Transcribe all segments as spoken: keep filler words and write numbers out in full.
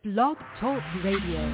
Blog Talk Radio.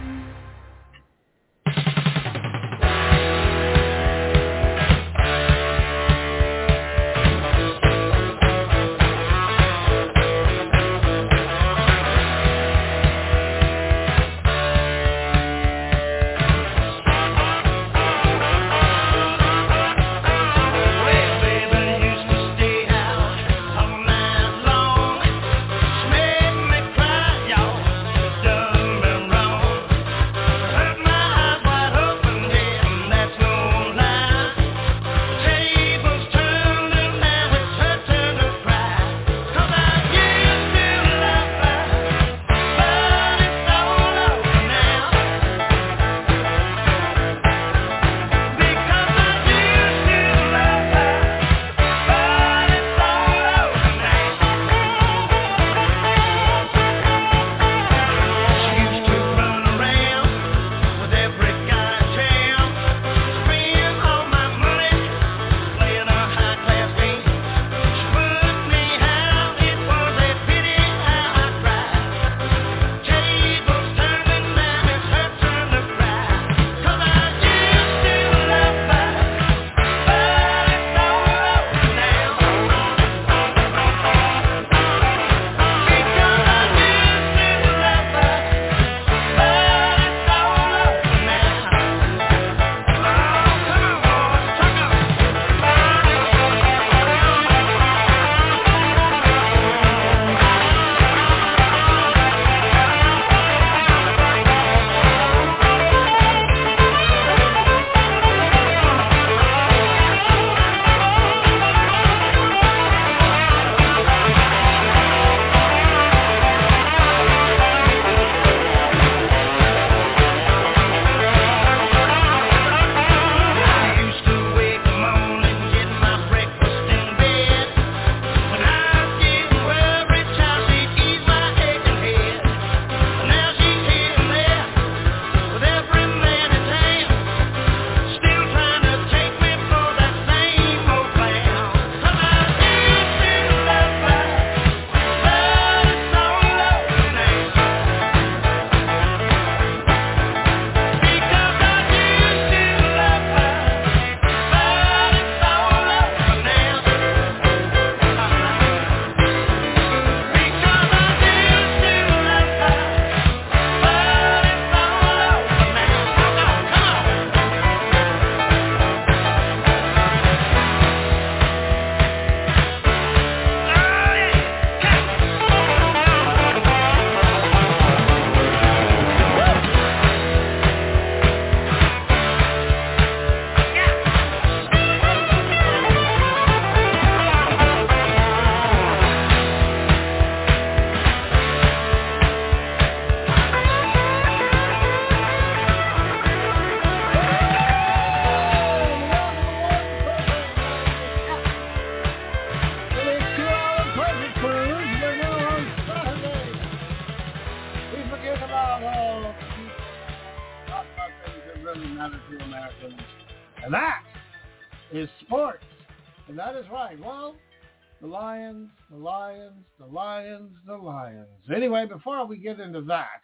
Anyway, before we get into that,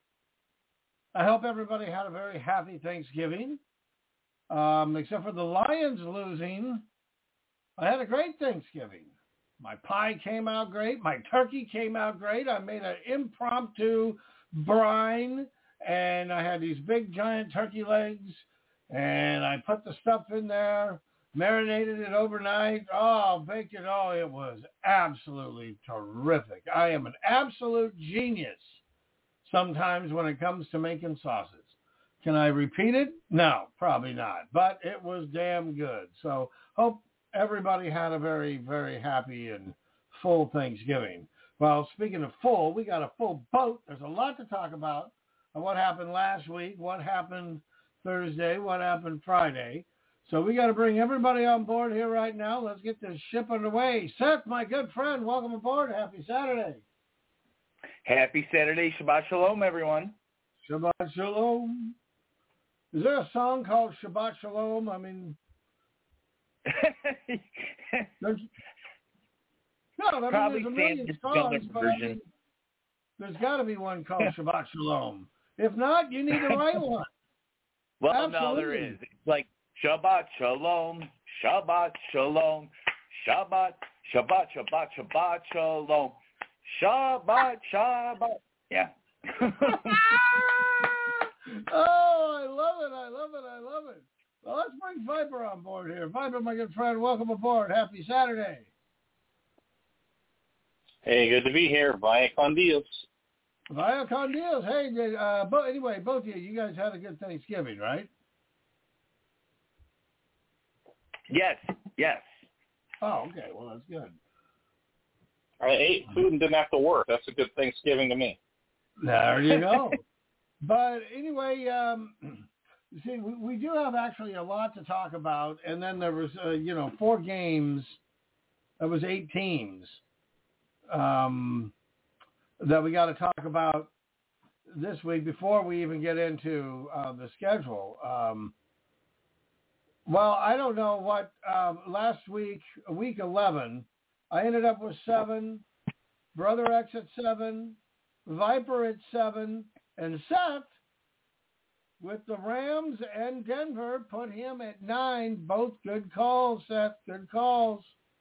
I hope everybody had a very happy Thanksgiving. Um, except for the Lions losing, I had a great Thanksgiving. My pie came out great. My turkey came out great. I made an impromptu brine, and I had these big, giant turkey legs, and I put the stuff in there, marinated it overnight. Oh, baked it. Oh, it was absolutely terrific. I am an absolute genius sometimes when it comes to making sauces. Can I repeat it? No, probably not. But it was damn good. So hope everybody had a very, very happy and full Thanksgiving. Well, speaking of full, we got a full boat. There's a lot to talk about. What happened last week, what happened Thursday, what happened Friday. So we got to bring everybody on board here right now. Let's get this ship underway. Seth, my good friend, welcome aboard. Happy Saturday. Happy Saturday. Shabbat Shalom, everyone. Shabbat Shalom. Is there a song called Shabbat Shalom? I mean, there's, no, I mean, Probably there's a million songs, but I mean, There's got to be one called Shabbat Shalom. If not, you need to write one. Well, Absolutely. no, there is. It's like Shabbat Shalom, Shabbat Shalom, Shabbat, Shabbat, Shabbat, Shabbat Shalom, Shabbat, Shabbat. Yeah. Oh, I love it. I love it. I love it. Well, let's bring Viper on board here. Viper, my good friend, welcome aboard. Happy Saturday. Hey, good to be here. Vaya con Dios. Vaya con Dios. Hey, uh, but anyway, both of you, you guys had a good Thanksgiving, right? Yes, yes. Oh, okay. Well, that's good. I ate food and didn't have to work. That's a good Thanksgiving to me. There you go. But anyway, um, see, we, we do have actually a lot to talk about, and then there was, uh, you know, four games. There was eight teams um, that we got to talk about this week before we even get into uh, the schedule. Um, well, I don't know what um, last week, week eleven, I ended up with seven, Brother X at seven, Viper at seven, and Seth with the Rams and Denver put him at nine. Both good calls, Seth. Good calls.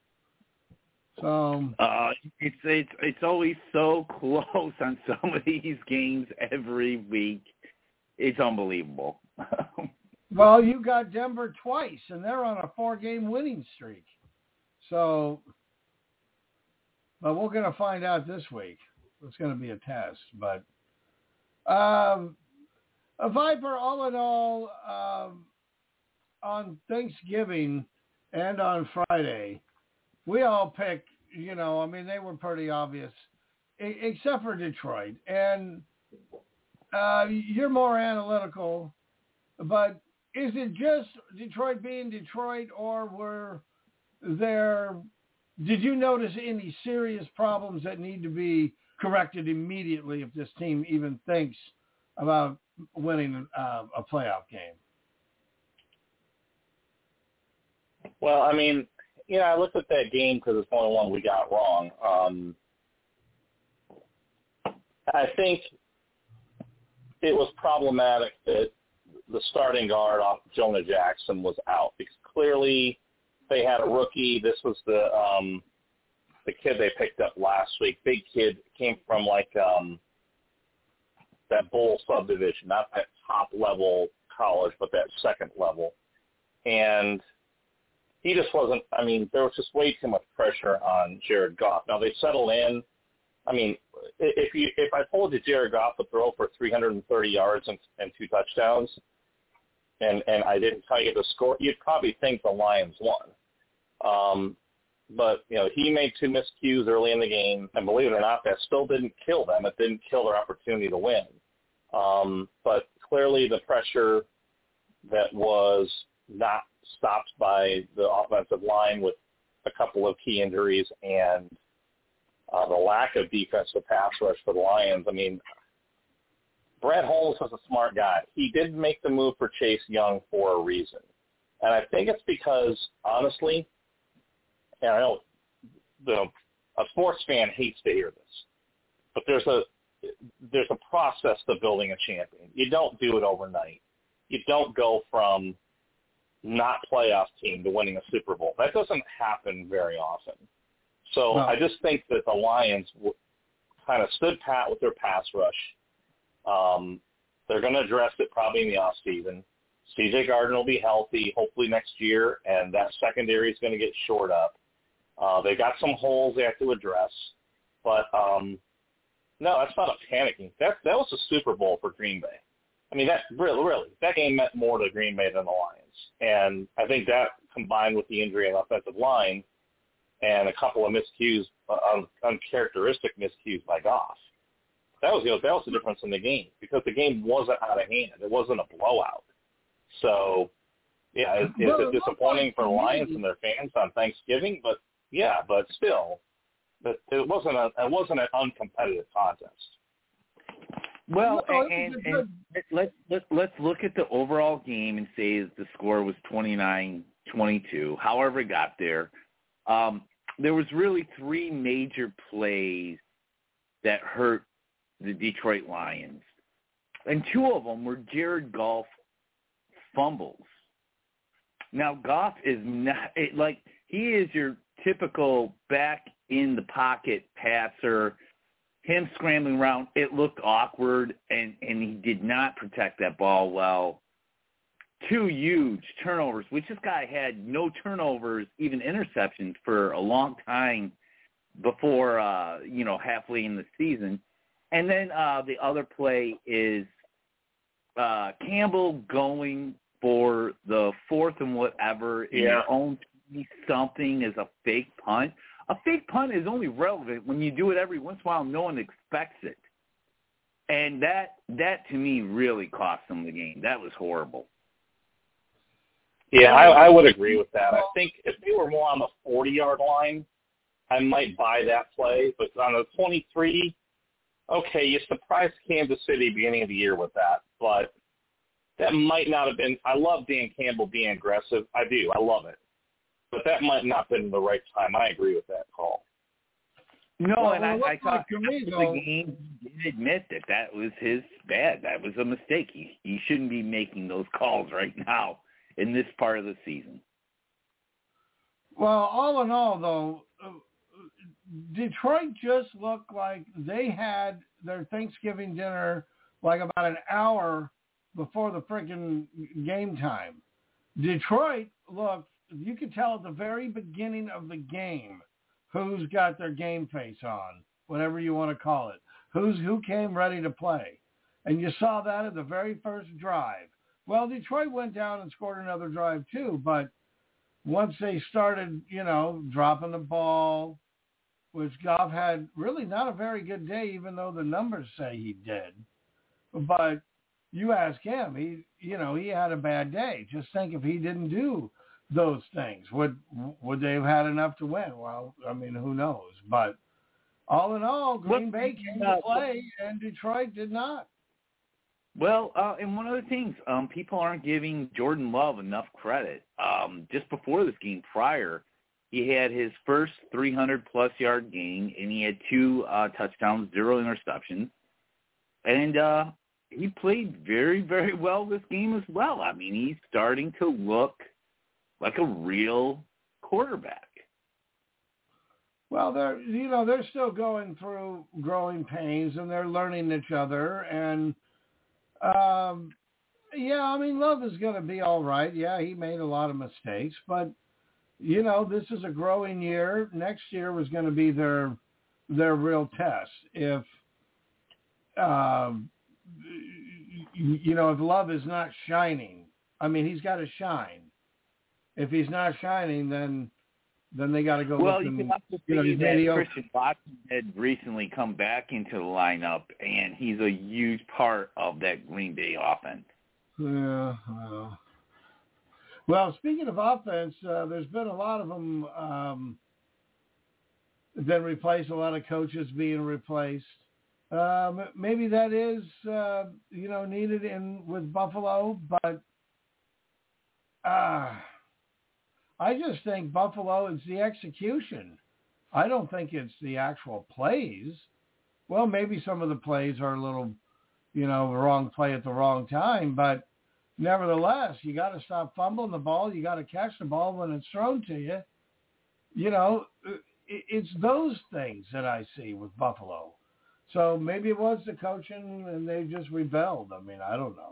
So uh, it's it's it's always so close on some of these games every week. It's unbelievable. Well, you got Denver twice, and they're on a four-game winning streak. So, but we're going to find out this week. It's going to be a test, but. Um, a Viper, all in all, um, on Thanksgiving and on Friday, we all picked, you know, I mean, they were pretty obvious, e- except for Detroit. And uh, you're more analytical, but is it just Detroit being Detroit, or were there, did you notice any serious problems that need to be corrected immediately if this team even thinks about winning uh, a playoff game? Well, I mean, you know, I looked at that game because it's the only one we got wrong. Um, I think it was problematic that the starting guard off Jonah Jackson was out because clearly they had a rookie. This was the um, the kid they picked up last week. Big kid, came from like um, that bowl subdivision, not that top level college, but that second level. And he just wasn't, I mean, there was just way too much pressure on Jared Goff. Now they settled in. I mean, if you if I told you Jared Goff would throw for three hundred thirty yards and, and two touchdowns, and, and I didn't tell you the score, you'd probably think the Lions won. Um, but, you know, he made two miscues early in the game, and believe it or not, that still didn't kill them. It didn't kill their opportunity to win. Um, but clearly the pressure that was not stopped by the offensive line with a couple of key injuries and uh, the lack of defensive pass rush for the Lions. I mean, Brett Holmes was a smart guy. He did make the move for Chase Young for a reason. And I think it's because, honestly, and I know the, a sports fan hates to hear this, but there's a there's a process to building a champion. You don't do it overnight. You don't go from not playoff team to winning a Super Bowl. That doesn't happen very often. So well, I just think that the Lions w- kind of stood pat with their pass rush. Um, they're going to address it probably in the offseason. C J Gardner will be healthy hopefully next year, and that secondary is going to get shored up. Uh, they got some holes they have to address. But, um, no, that's not a panicking. That, that was a Super Bowl for Green Bay. I mean, that really, really, that game meant more to Green Bay than the Lions. And I think that combined with the injury on the offensive line and a couple of miscues, uh, uncharacteristic miscues by Goff, that was, you know, that was the difference in the game because the game wasn't out of hand. It wasn't a blowout. So, yeah, is, is it disappointing for Lions and their fans on Thanksgiving? But, yeah, but still, but it wasn't a it wasn't an uncompetitive contest. Well, No, and, it's and, and let's let, let's look at the overall game and say the score was twenty-nine twenty-two, however it got there. Um, there was really three major plays that hurt the Detroit Lions. And two of them were Jared Goff fumbles. Now, Goff is not it, like he is your typical back in the pocket passer. Him scrambling around, it looked awkward, and, and he did not protect that ball well. Two huge turnovers, which this guy had no turnovers, even interceptions, for a long time before, uh, you know, halfway in the season. And then uh, the other play is uh, Campbell going for the fourth and whatever in yeah. your own something as a fake punt. A fake punt is only relevant when you do it every once in a while. No one expects it. And that, that to me, really cost them the game. That was horrible. Yeah, I, I would agree with that. I think if they were more on the forty-yard line, I might buy that play. But on the twenty-three, okay, you surprised Kansas City beginning of the year with that. But that might not have been – I love Dan Campbell being aggressive. I do. I love it. But that might not have been the right time. I agree with that call. No, well, and I, I thought to me, the though, game did admit that that was his bad. That was a mistake. He, he shouldn't be making those calls right now in this part of the season. Well, all in all, though, Detroit just looked like they had their Thanksgiving dinner like about an hour before the freaking game time. Detroit looked, you could tell at the very beginning of the game who's got their game face on, whatever you want to call it, who's who came ready to play. And you saw that at the very first drive. Well, Detroit went down and scored another drive too, but once they started, you know, dropping the ball, which Goff had really not a very good day, even though the numbers say he did. But you ask him, he, you know, he had a bad day. Just think if he didn't do those things, would would they have had enough to win? Well, I mean, who knows? But all in all, Green Bay came to play, and Detroit did not. Well, uh, and one of the things, um, people aren't giving Jordan Love enough credit. Um, just before this game prior, he had his first three hundred plus yard game, and he had two uh, touchdowns, zero interceptions. And uh, he played very, very well this game as well. I mean, he's starting to look like a real quarterback. Well, they're, you know, they're still going through growing pains, and they're learning each other. And, um, yeah, I mean, Love is going to be all right. Yeah, he made a lot of mistakes, but, you know, this is a growing year. Next year was going to be their their real test. If, um, you know, if Love is not shining, I mean, he's got to shine. If he's not shining, then then they got to go. Well, look you and, can also you know, see that mediocre. Christian Watson had recently come back into the lineup, and he's a huge part of that Green Bay offense. Yeah. Well, well speaking of offense, uh, there's been a lot of them um, been replaced. A lot of coaches being replaced. Um, maybe that is uh, you know needed in with Buffalo, but. Uh, I just think Buffalo is the execution. I don't think it's the actual plays. Well, maybe some of the plays are a little, you know, wrong play at the wrong time, but nevertheless, you got to stop fumbling the ball. You got to catch the ball when it's thrown to you. You know, it's those things that I see with Buffalo. So maybe it was the coaching and they just rebelled. I mean, I don't know.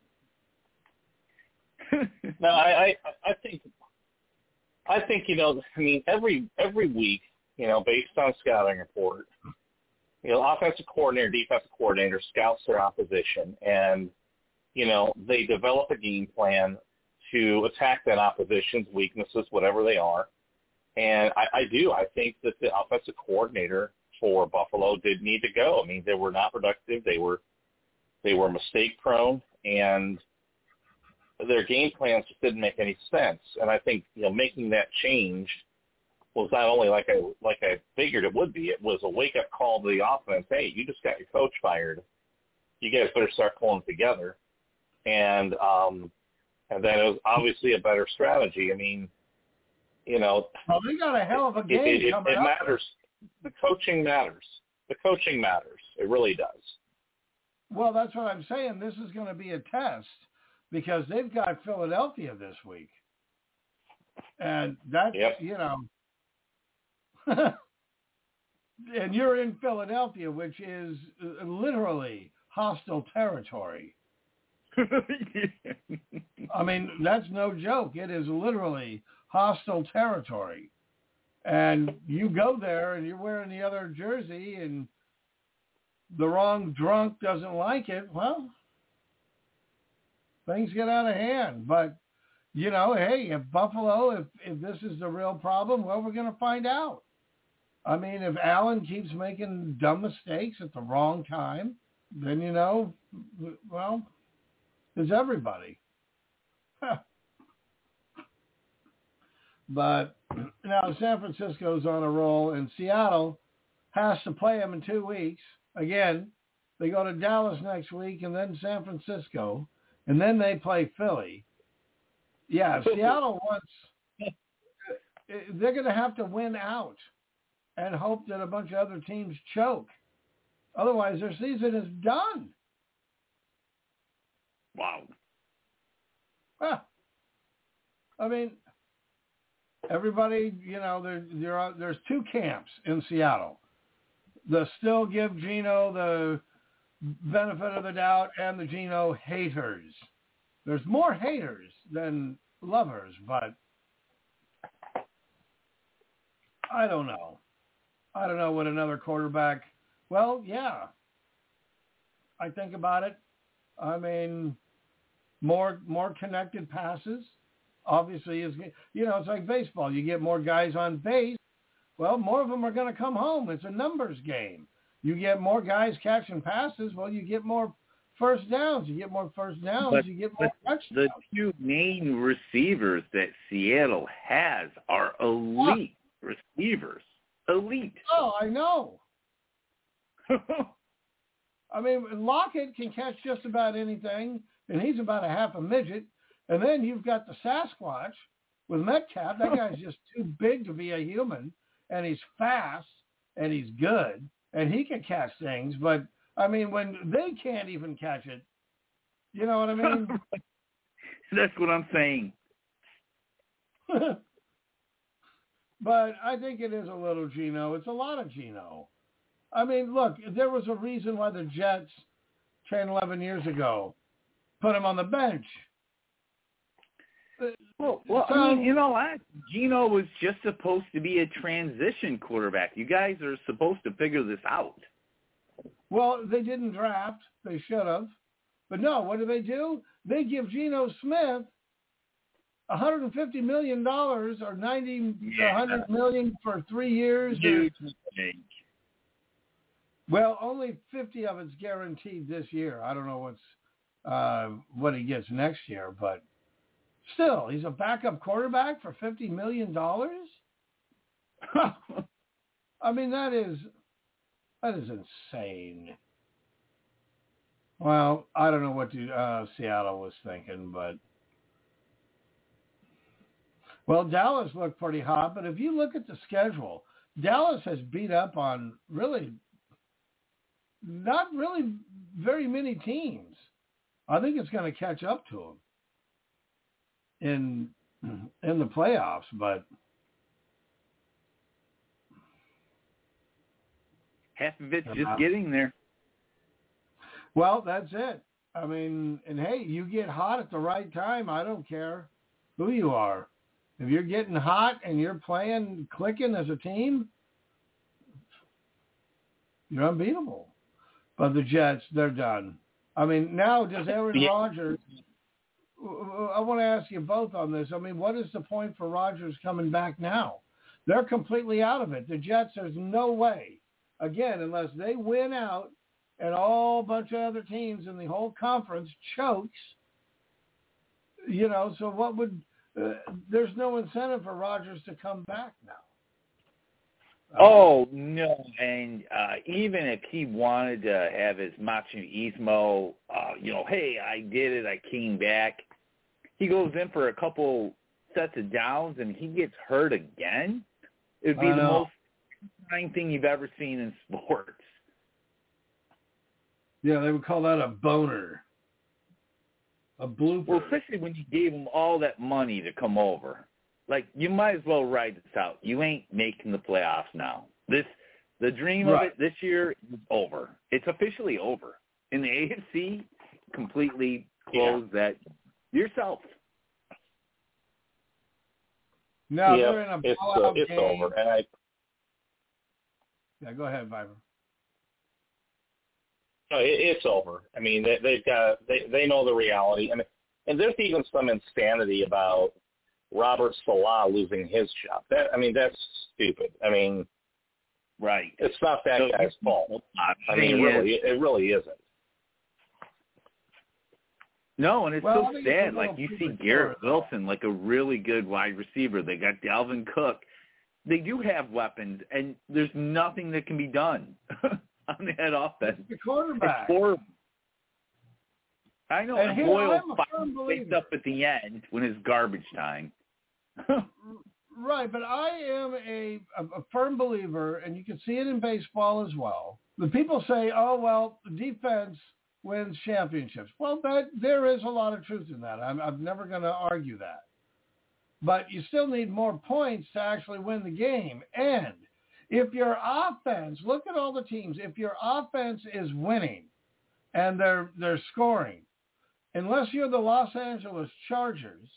No, I, I, I think, I think you know, I mean, every every week, you know, based on scouting report, you know, offensive coordinator, defensive coordinator scouts their opposition, and you know, they develop a game plan to attack that opposition's weaknesses, whatever they are. And I, I do, I think that the offensive coordinator for Buffalo did need to go. I mean, they were not productive. They were they were mistake prone, and their game plans just didn't make any sense. And I think, you know, making that change was not only like I like I figured it would be, it was a wake-up call to the offense. Hey, you just got your coach fired. You guys better start pulling together. And um, and then it was obviously a better strategy. I mean, you know. Well, they got a hell of a game it, it, coming it up. matters. The coaching matters. The coaching matters. It really does. Well, that's what I'm saying. This is going to be a test because they've got Philadelphia this week. And that, yep. you know, and you're in Philadelphia, which is literally hostile territory. I mean, that's no joke. It is literally hostile territory. And you go there and you're wearing the other jersey and the wrong drunk doesn't like it, well, things get out of hand. But, you know, hey, if Buffalo, if, if this is the real problem, well, we're going to find out. I mean, if Allen keeps making dumb mistakes at the wrong time, then, you know, well, it's everybody. But now San Francisco's on a roll, and Seattle has to play them in two weeks. Again, they go to Dallas next week, and then San Francisco, and then they play Philly. Yeah, Seattle wants – they're going to have to win out and hope that a bunch of other teams choke. Otherwise, their season is done. Wow. Huh. I mean, everybody, you know, there, there are, there's two camps in Seattle. The still give Geno the benefit of the doubt and the Geno haters. There's more haters than lovers, but I don't know. I don't know what another quarterback. Well, yeah. I think about it. I mean, more more connected passes. Obviously, is you know, it's like baseball. You get more guys on base. Well, more of them are going to come home. It's a numbers game. You get more guys catching passes. Well, you get more first downs. You get more first downs. But, you get more touchdowns. The two main receivers that Seattle has are elite oh. receivers. Elite. Oh, I know. I mean, Lockett can catch just about anything, and he's about a half a midget. And then you've got the Sasquatch with Metcalf. That guy's just too big to be a human, and he's fast, and he's good, and he can catch things. But, I mean, when they can't even catch it, you know what I mean? That's what I'm saying. But I think it is a little Geno. It's a lot of Geno. I mean, look, there was a reason why the Jets ten, eleven years ago put him on the bench. Well, well so, I mean, you know what? Geno was just supposed to be a transition quarterback. You guys are supposed to figure this out. Well, they didn't draft. They should have. But no, what do they do? They give Geno Smith one hundred fifty million dollars or ninety yeah. one hundred million dollars for three years. Huge or, mistake. Well, only fifty of it's guaranteed this year. I don't know what's uh, what he gets next year, but still, he's a backup quarterback for fifty million dollars? I mean, that is that is insane. Well, I don't know what to, uh, Seattle was thinking, but well, Dallas looked pretty hot. But if you look at the schedule, Dallas has beat up on really not really very many teams. I think it's going to catch up to them in in the playoffs, but half of it's just getting there. Well, that's it. I mean, and hey, you get hot at the right time. I don't care who you are. If you're getting hot and you're playing, clicking as a team, you're unbeatable. But the Jets, they're done. I mean, now does Aaron yeah. Rodgers, I want to ask you both on this. I mean, what is the point for Rodgers coming back now? They're completely out of it. The Jets, there's no way. Again, unless they win out and all bunch of other teams in the whole conference chokes, you know, so what would, uh, there's no incentive for Rodgers to come back now. Oh, no, and uh, even if he wanted to have his machismo, uh, you know, hey, I did it, I came back, he goes in for a couple sets of downs and he gets hurt again, it would be the most terrifying thing you've ever seen in sports. Yeah, they would call that a boner. A blooper. Well, especially when you gave them all that money to come over. Like, you might as well ride this out. You ain't making the playoffs now. This, the dream right. of it this year is over. It's officially over. In the A F C, completely closed yeah. that yourself. No, yeah, they're in a it's, blowout uh, it's game. over. And I, yeah, go ahead, Viper. No, it, it's over. I mean, they, they've got they they know the reality. I mean, and there's even some insanity about Robert Salah losing his job. That I mean, that's stupid. I mean, right? It's not that so, guy's fault. I mean, really, it, it really isn't. No, and it's well, so sad. It's like you see Garrett Wilson, like a really good wide receiver. They got Dalvin Cook. They do have weapons, and there's nothing that can be done on that offense. It's the quarterback. It's horrible. I know. And And here, Boyle picked up at the end when it's garbage time. Right, but I am a, a, a firm believer, and you can see it in baseball as well. The people say, oh, well, defense wins championships. Well, that there is a lot of truth in that. I'm, I'm never going to argue that. But you still need more points to actually win the game. And if your offense, look at all the teams, if your offense is winning and they're they're scoring, unless you're the Los Angeles Chargers,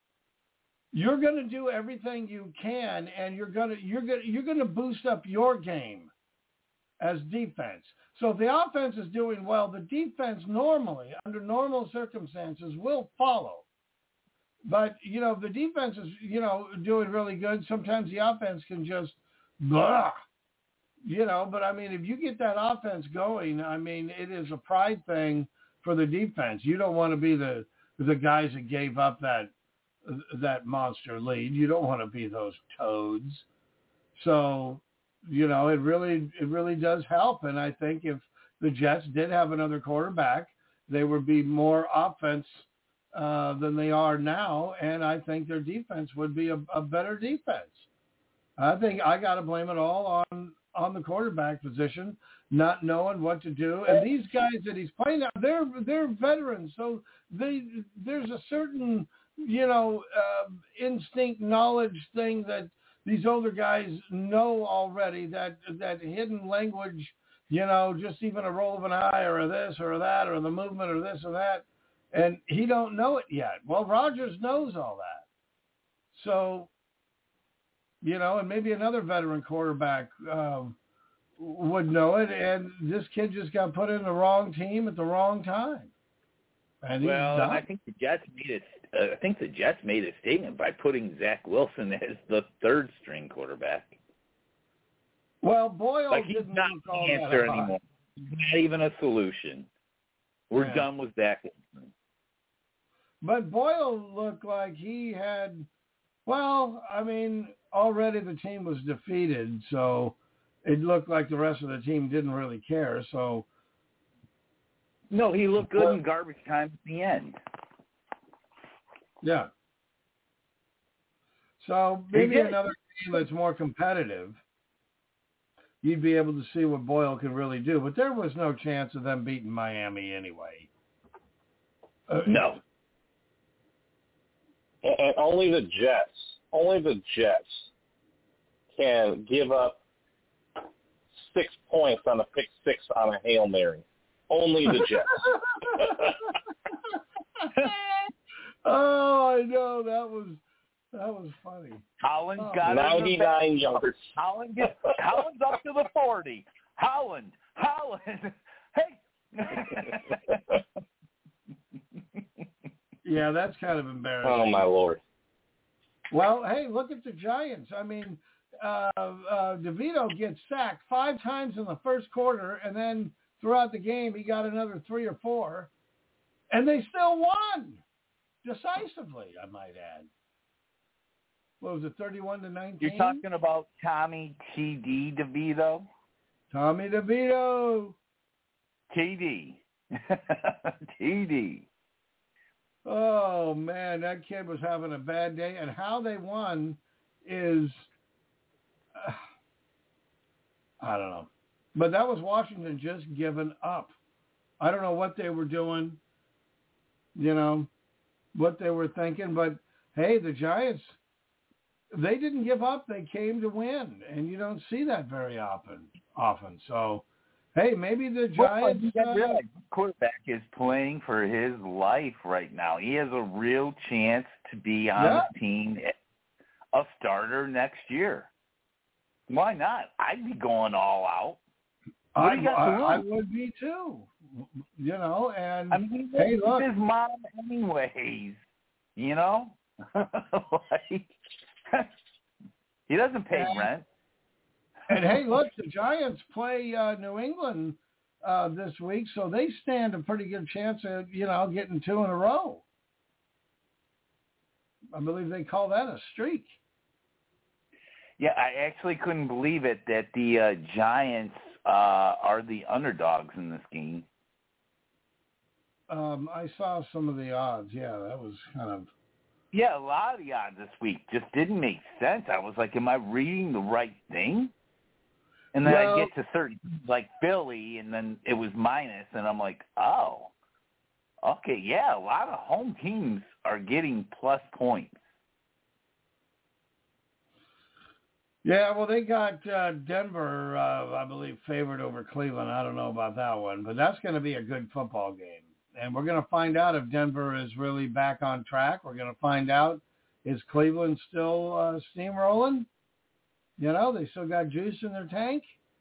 you're going to do everything you can, and you're going to you're going you're going to boost up your game as defense. So if the offense is doing well, the defense normally, under normal circumstances, will follow. But, you know, if the defense is, you know, doing really good, sometimes the offense can just, blah, you know. But, I mean, if you get that offense going, I mean, it is a pride thing for the defense. You don't want to be the the guys that gave up that that monster lead. You don't want to be those toads. So, you know, it really it really does help. And I think if the Jets did have another quarterback, they would be more offense uh, than they are now. And I think their defense would be a, a better defense. I think I got to blame it all on, on the quarterback position, not knowing what to do. And these guys that he's playing now, they're, they're veterans. So they, there's a certain, you know, uh, instinct knowledge thing that these older guys know already, that that hidden language, you know, just even a roll of an eye or a this or a that or the movement or this or that, and he don't know it yet. Well, Rodgers knows all that. So, you know, and maybe another veteran quarterback um, would know it, and this kid just got put in the wrong team at the wrong time. And he's well, done. and I think the Jets made it. Uh, I think the Jets made a statement by putting Zach Wilson as the third string quarterback. Well, Boyle like he's didn't not look the all answer that high. anymore. He's not even a solution. We're Yeah. done with Zach Wilson. But Boyle looked like he had, well, I mean, already the team was defeated, so it looked like the rest of the team didn't really care. So no, he looked good in garbage time at the end. Yeah. So maybe another team that's more competitive, you'd be able to see what Boyle can really do. But there was no chance of them beating Miami anyway. Uh, no. And only the Jets, only the Jets can give up six points on a pick six on a Hail Mary. Only the Jets. Oh, I know. That was that was funny. Holland oh. got ninety-nine yards. Holland gets, Holland's up to the forty. Holland, Holland, hey. Yeah, that's kind of embarrassing. Oh, my Lord. Well, hey, look at the Giants. I mean, uh, uh, DeVito gets sacked five times in the first quarter, and then throughout the game he got another three or four, and they still won. Decisively, I might add. What was it, thirty-one to nineteen? You're talking about Tommy T D DeVito? Tommy DeVito. T D. T D. Oh, man, that kid was having a bad day. And how they won is, uh, I don't know. But that was Washington just giving up. I don't know what they were doing, you know, what they were thinking. But, hey, the Giants, they didn't give up. They came to win, and you don't see that very often. Often. So, hey, maybe the Giants... Well, uh, really, quarterback is playing for his life right now. He has a real chance to be on Yeah. the team, a starter next year. Why not? I'd be going all out. What I, do you got I, to lose? I would be too, you know, and I mean, he hey, look, his mom anyways, you know? Like, he doesn't pay and, rent. and hey, look, the Giants play uh, New England uh, this week, so they stand a pretty good chance of, you know, getting two in a row. I believe they call that a streak. Yeah, I actually couldn't believe it that the uh, Giants uh, are the underdogs in this game. Um, I saw some of the odds. Yeah, that was kind of... Yeah, a lot of the odds this week just didn't make sense. I was like, am I reading the right thing? And then Well, I get to certain, like Philly, and then it was minus, and I'm like, oh, okay, yeah, a lot of home teams are getting plus points. yeah, well, they got uh, Denver, uh, I believe, favored over Cleveland. I don't know about that one, but that's going to be a good football game. And we're going to find out if Denver is really back on track. We're going to find out, is Cleveland still uh, steamrolling? You know, they still got juice in their tank.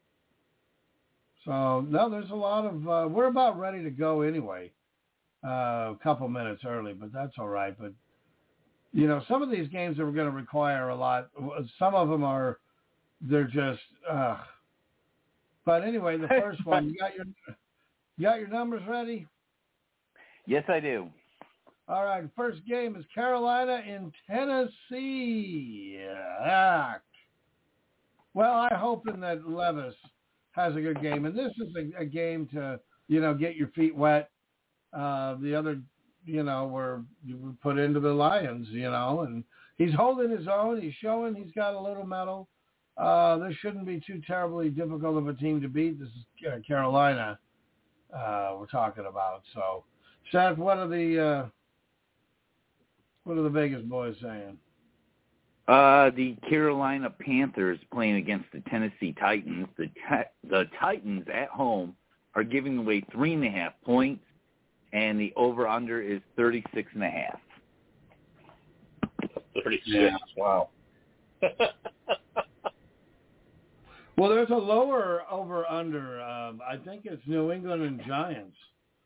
So, no, there's a lot of uh, – we're about ready to go anyway, uh, a couple minutes early, but that's all right. But, you know, some of these games are going to require a lot. Some of them are – they're just uh. – but anyway, the first one, you got your you got your numbers ready? Yes, I do. All right, first game is Carolina in Tennessee. Ah. Well, I'm hoping that Levis has a good game, and this is a, a game to, you know, get your feet wet. Uh, the other, you know, were you put into the Lions, you know, and he's holding his own. He's showing he's got a little mettle. Uh, this shouldn't be too terribly difficult of a team to beat. This is uh, Carolina uh, we're talking about. So, Seth, what are the uh, what are the Vegas boys saying? Uh, the Carolina Panthers playing against the Tennessee Titans. The te- the Titans at home are giving away three and a half points, and the over/under is thirty-six and a half. thirty-six, yeah. Wow. Well, there's a lower over/under. Uh, I think it's New England and Giants.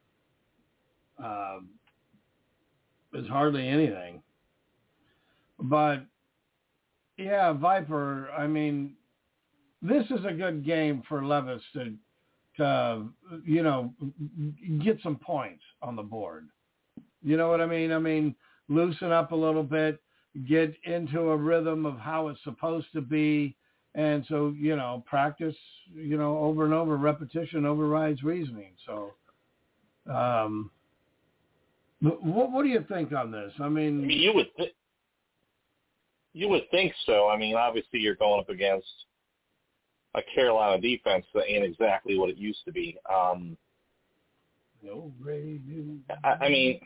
Uh, it's hardly anything. But, yeah, Viper, I mean, this is a good game for Levis to, to, you know, get some points on the board. You know what I mean? I mean, loosen up a little bit, get into a rhythm of how it's supposed to be. And so, you know, practice, you know, over and over, repetition overrides reasoning. So, um, what, what do you think on this? I mean, I mean, you would th- you would think so. I mean, obviously you're going up against a Carolina defense that ain't exactly what it used to be. Um, no, Ray, no. I, I mean,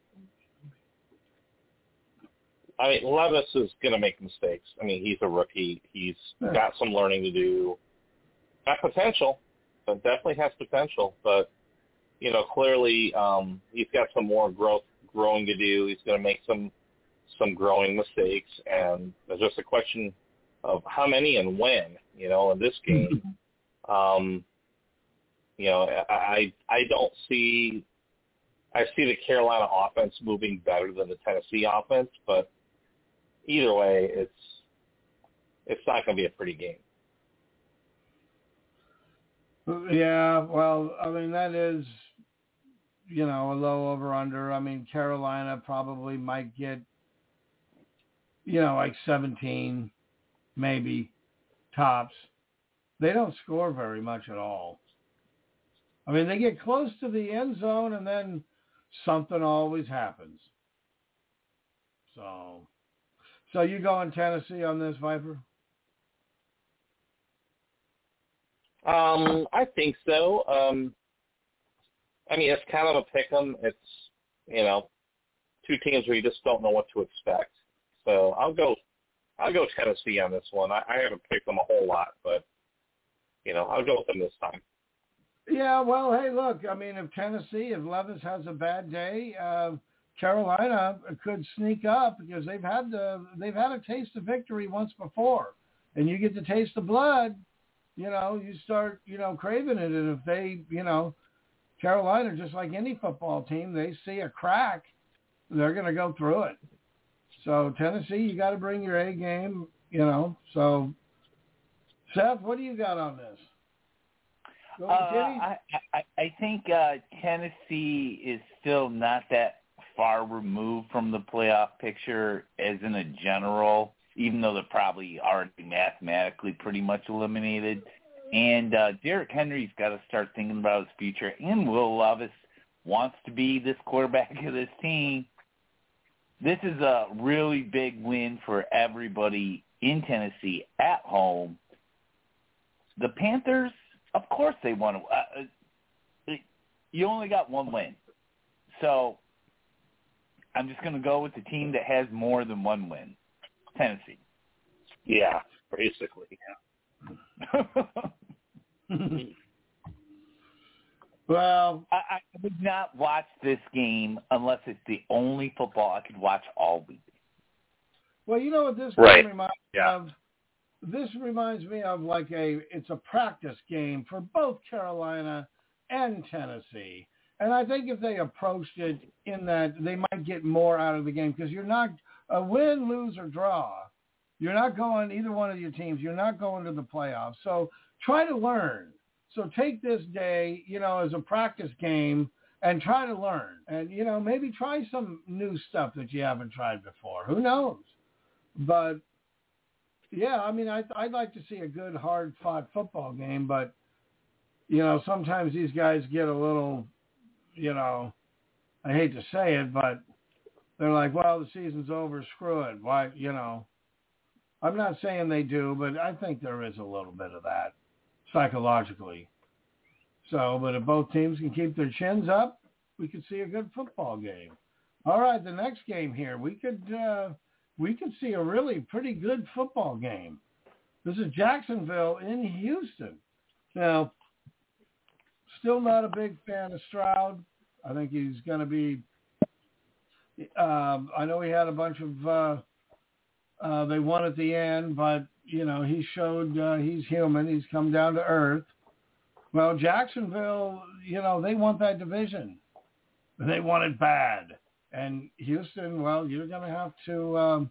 I mean, Levis is going to make mistakes. I mean, he's a rookie. He's got some learning to do. Got potential, but definitely has potential. But, you know, clearly um, he's got some more growth, growing to do. He's going to make some some growing mistakes, and it's just a question of how many and when. You know, in this game, um, you know, I I don't see. I see the Carolina offense moving better than the Tennessee offense, but either way, it's it's not going to be a pretty game. Yeah, well, I mean, that is, you know, a low over-under. I mean, Carolina probably might get, you know, like seventeen, maybe, tops. They don't score very much at all. I mean, they get close to the end zone, and then something always happens. So... So you go in Tennessee on this, Viper? Um, I think so. Um, I mean, it's kind of a pick 'em. It's, you know, two teams where you just don't know what to expect. So I'll go I'll go Tennessee on this one. I, I haven't picked them a whole lot, but, you know, I'll go with them this time. Yeah, well, hey, look, I mean, if Tennessee, if Levis has a bad day, uh, Carolina could sneak up because they've had the they've had a taste of victory once before, and you get to taste the blood, you know, you start, you know, craving it, and if they, you know, Carolina, just like any football team, they see a crack, they're going to go through it. So Tennessee, you got to bring your A game, you know. So Seth, what do you got on this? Uh, I, I, I think uh, Tennessee is still not that far removed from the playoff picture as in a general, even though they're probably already mathematically pretty much eliminated. And uh, Derrick Henry's got to start thinking about his future. And Will Levis wants to be this quarterback of this team. This is a really big win for everybody in Tennessee at home. The Panthers, of course they want to. Uh, you only got one win. So I'm just going to go with the team that has more than one win, Tennessee. Yeah, basically, yeah. Well, I, I would not watch this game unless it's the only football I could watch all week. Well, you know what this right. game reminds yeah. me of? This reminds me of like a, it's a practice game for both Carolina and Tennessee. And I think if they approached it in that, they might get more out of the game because you're not, a win, lose, or draw, you're not going, either one of your teams, you're not going to the playoffs. So try to learn. So take this day, you know, as a practice game and try to learn. And, you know, maybe try some new stuff that you haven't tried before. Who knows? But, yeah, I mean, I'd, I'd like to see a good, hard-fought football game. But, you know, sometimes these guys get a little, you know, I hate to say it, but they're like, well, the season's over, screw it. Why, you know. I'm not saying they do, but I think there is a little bit of that psychologically. So, but if both teams can keep their chins up, we could see a good football game. All right, the next game here, we could uh, we could see a really pretty good football game. This is Jacksonville in Houston. Now, still not a big fan of Stroud. I think he's going to be. Um, I know he had a bunch of. Uh, uh, they won at the end, but you know he showed uh, he's human. He's come down to earth. Well, Jacksonville, you know, they want that division. They want it bad. And Houston, well, you're going to have to, um,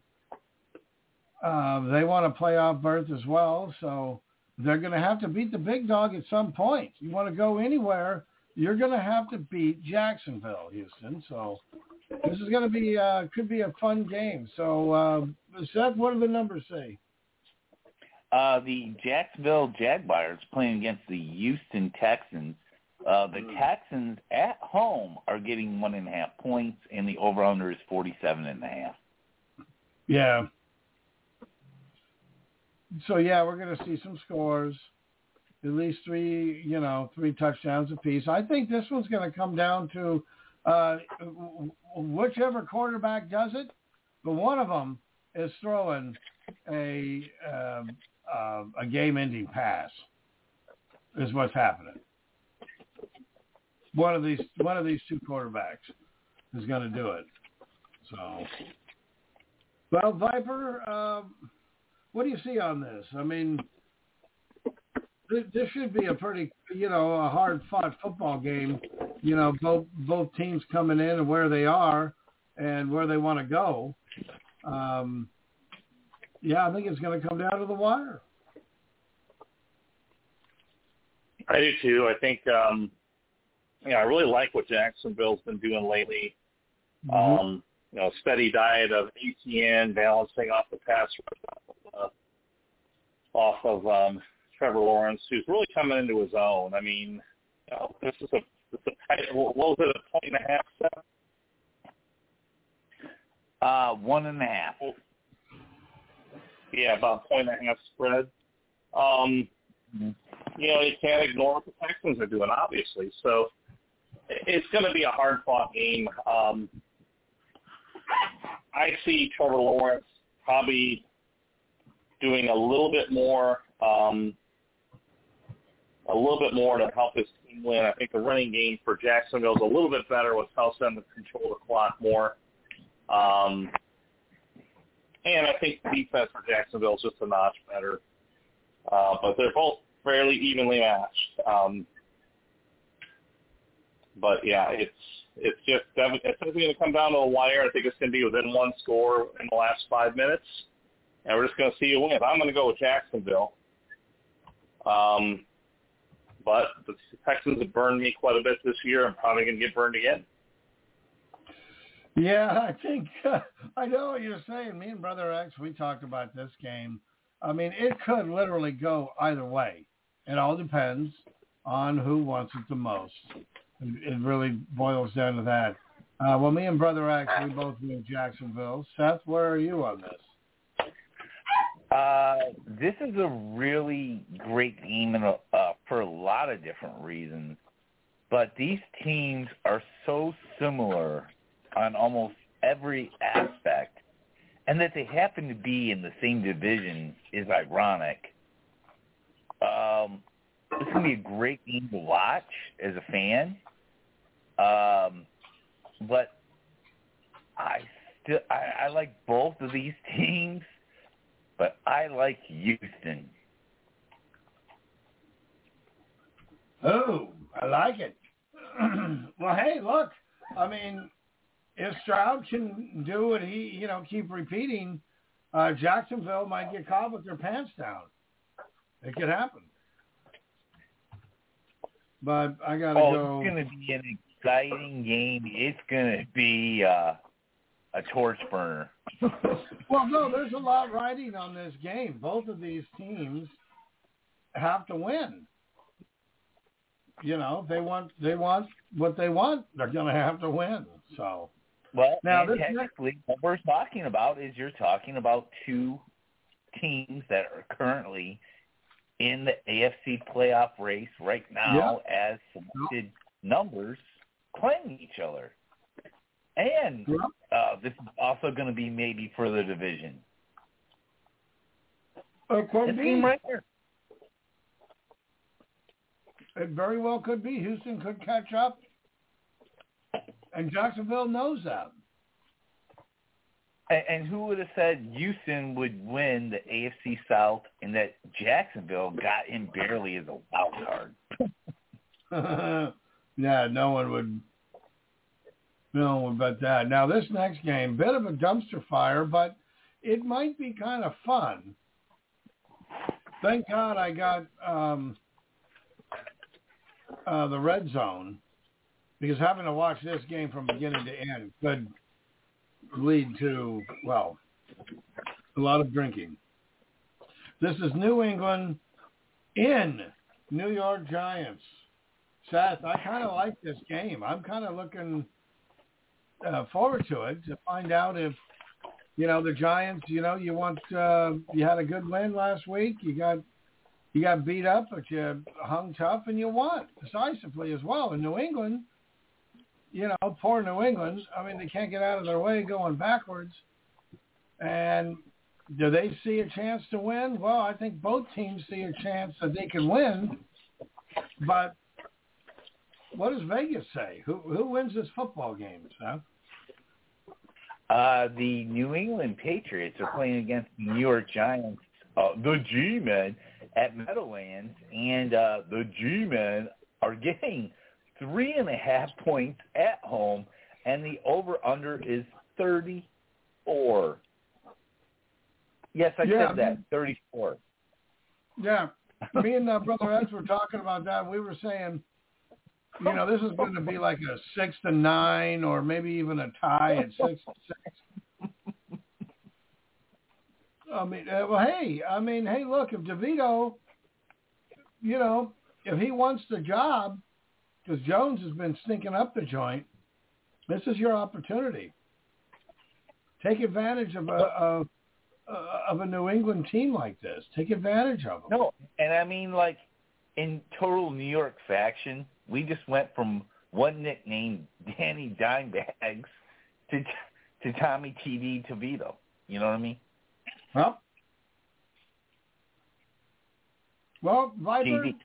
uh, they want a playoff berth as well. So they're going to have to beat the big dog at some point. You want to go anywhere, you're going to have to beat Jacksonville, Houston. So this is going to be, uh, could be a fun game. So, uh, Seth, what do the numbers say? Uh, the Jacksonville Jaguars playing against the Houston Texans. Uh, the mm. Texans at home are getting one and a half points, and the over-under is forty-seven and a half. Yeah. So, yeah, we're going to see some scores, at least three, you know, three touchdowns apiece. I think this one's going to come down to uh, whichever quarterback does it, but one of them is throwing a um, uh, a game-ending pass is what's happening. One of these one of these two quarterbacks is going to do it. So, well, Viper, um, what do you see on this? I mean, th- this should be a pretty, you know, a hard-fought football game. You know, both both teams coming in and where they are and where they want to go. Um, yeah, I think it's going to come down to the wire. I do too. I think, um, you know, I really like what Jacksonville's been doing lately. Mm-hmm. Um, you know, steady diet of E T N, balancing off the pass rush, uh, off of um, Trevor Lawrence, who's really coming into his own. I mean, you know, this is a, this is a tight, what was it, a point and a half set? Uh, one and a half. Yeah, about a point and a half spread. Um, mm-hmm. You know, you can't ignore what the Texans are doing, obviously. So, it's going to be a hard-fought game. Um, I see Trevor Lawrence probably doing a little bit more, um, a little bit more to help his team win. I think the running game for Jacksonville is a little bit better, which helps them to control the clock more. Um, and I think the defense for Jacksonville is just a notch better. Uh, but they're both fairly evenly matched. Um, but, yeah, it's it's just it's going to come down to a wire. I think it's going to be within one score in the last five minutes, and we're just going to see who wins. I'm going to go with Jacksonville. Um, but the Texans have burned me quite a bit this year. I'm probably going to get burned again. Yeah, I think uh, I know what you're saying. Me and Brother X, we talked about this game. I mean, it could literally go either way. It all depends on who wants it the most. It, it really boils down to that. Uh, well, me and Brother X, we both knew Jacksonville. Seth, where are you on this? Uh, this is a really great game and, uh, for a lot of different reasons. But these teams are so similar on almost every aspect, and that they happen to be in the same division is ironic. Um, it's going to be a great game to watch as a fan, um, but I still I, I like both of these teams, but I like Houston. Oh, I like it. Well, hey, look, I mean, if Stroud can do what he, you know, keep repeating, uh, Jacksonville might get caught with their pants down. It could happen. But I got to oh, go. It's going to be an exciting game. It's going to be uh, a torch burner. Well, no, there's a lot riding on this game. Both of these teams have to win. You know, they want they want what they want. They're going to have to win. So. Well, now, and technically, next... what we're talking about is you're talking about two teams that are currently in the A F C playoff race right now yeah. as selected numbers playing each other. And yeah. uh, this is also going to be maybe for the division. It could this be. Game right here. It very well could be. Houston could catch up. And Jacksonville knows that. And, and who would have said Houston would win the A F C South and that Jacksonville got in barely as a wild card? Yeah, no one would. No one would bet that. Now this next game, bit of a dumpster fire, but it might be kind of fun. Thank God I got um, uh, the red zone. Because having to watch this game from beginning to end could lead to, well, a lot of drinking. This is New England in New York Giants. Seth, I kind of like this game. I'm kind of looking uh, forward to it to find out if, you know, the Giants, you know, you want, uh, you had a good win last week. You got, you got beat up, but you hung tough and you won decisively as well. In New England, you know, poor New England, I mean, they can't get out of their way going backwards. And do they see a chance to win? Well, I think both teams see a chance that they can win. But what does Vegas say? Who who wins this football game, Seth? Uh, the New England Patriots are playing against the New York Giants, uh, the G-Men, at Meadowlands. And uh, the G-Men are getting three and a half points at home, and the over-under is thirty-four. Yes, I yeah, said that, thirty-four. Yeah. Me and uh, Brother Ed were talking about that. We were saying, you know, this is going to be like a six to nine or maybe even a tie at six to six. I mean, uh, well, hey, I mean, hey, look, if DeVito, you know, if he wants the job, because Jones has been stinking up the joint, this is your opportunity. Take advantage of a, a, of a New England team like this. Take advantage of them. No, and I mean, like, in total New York faction, we just went from one nickname, Danny Dimebags, to to Tommy T D DeVito. You know what I mean? Well, well, Viper, T D.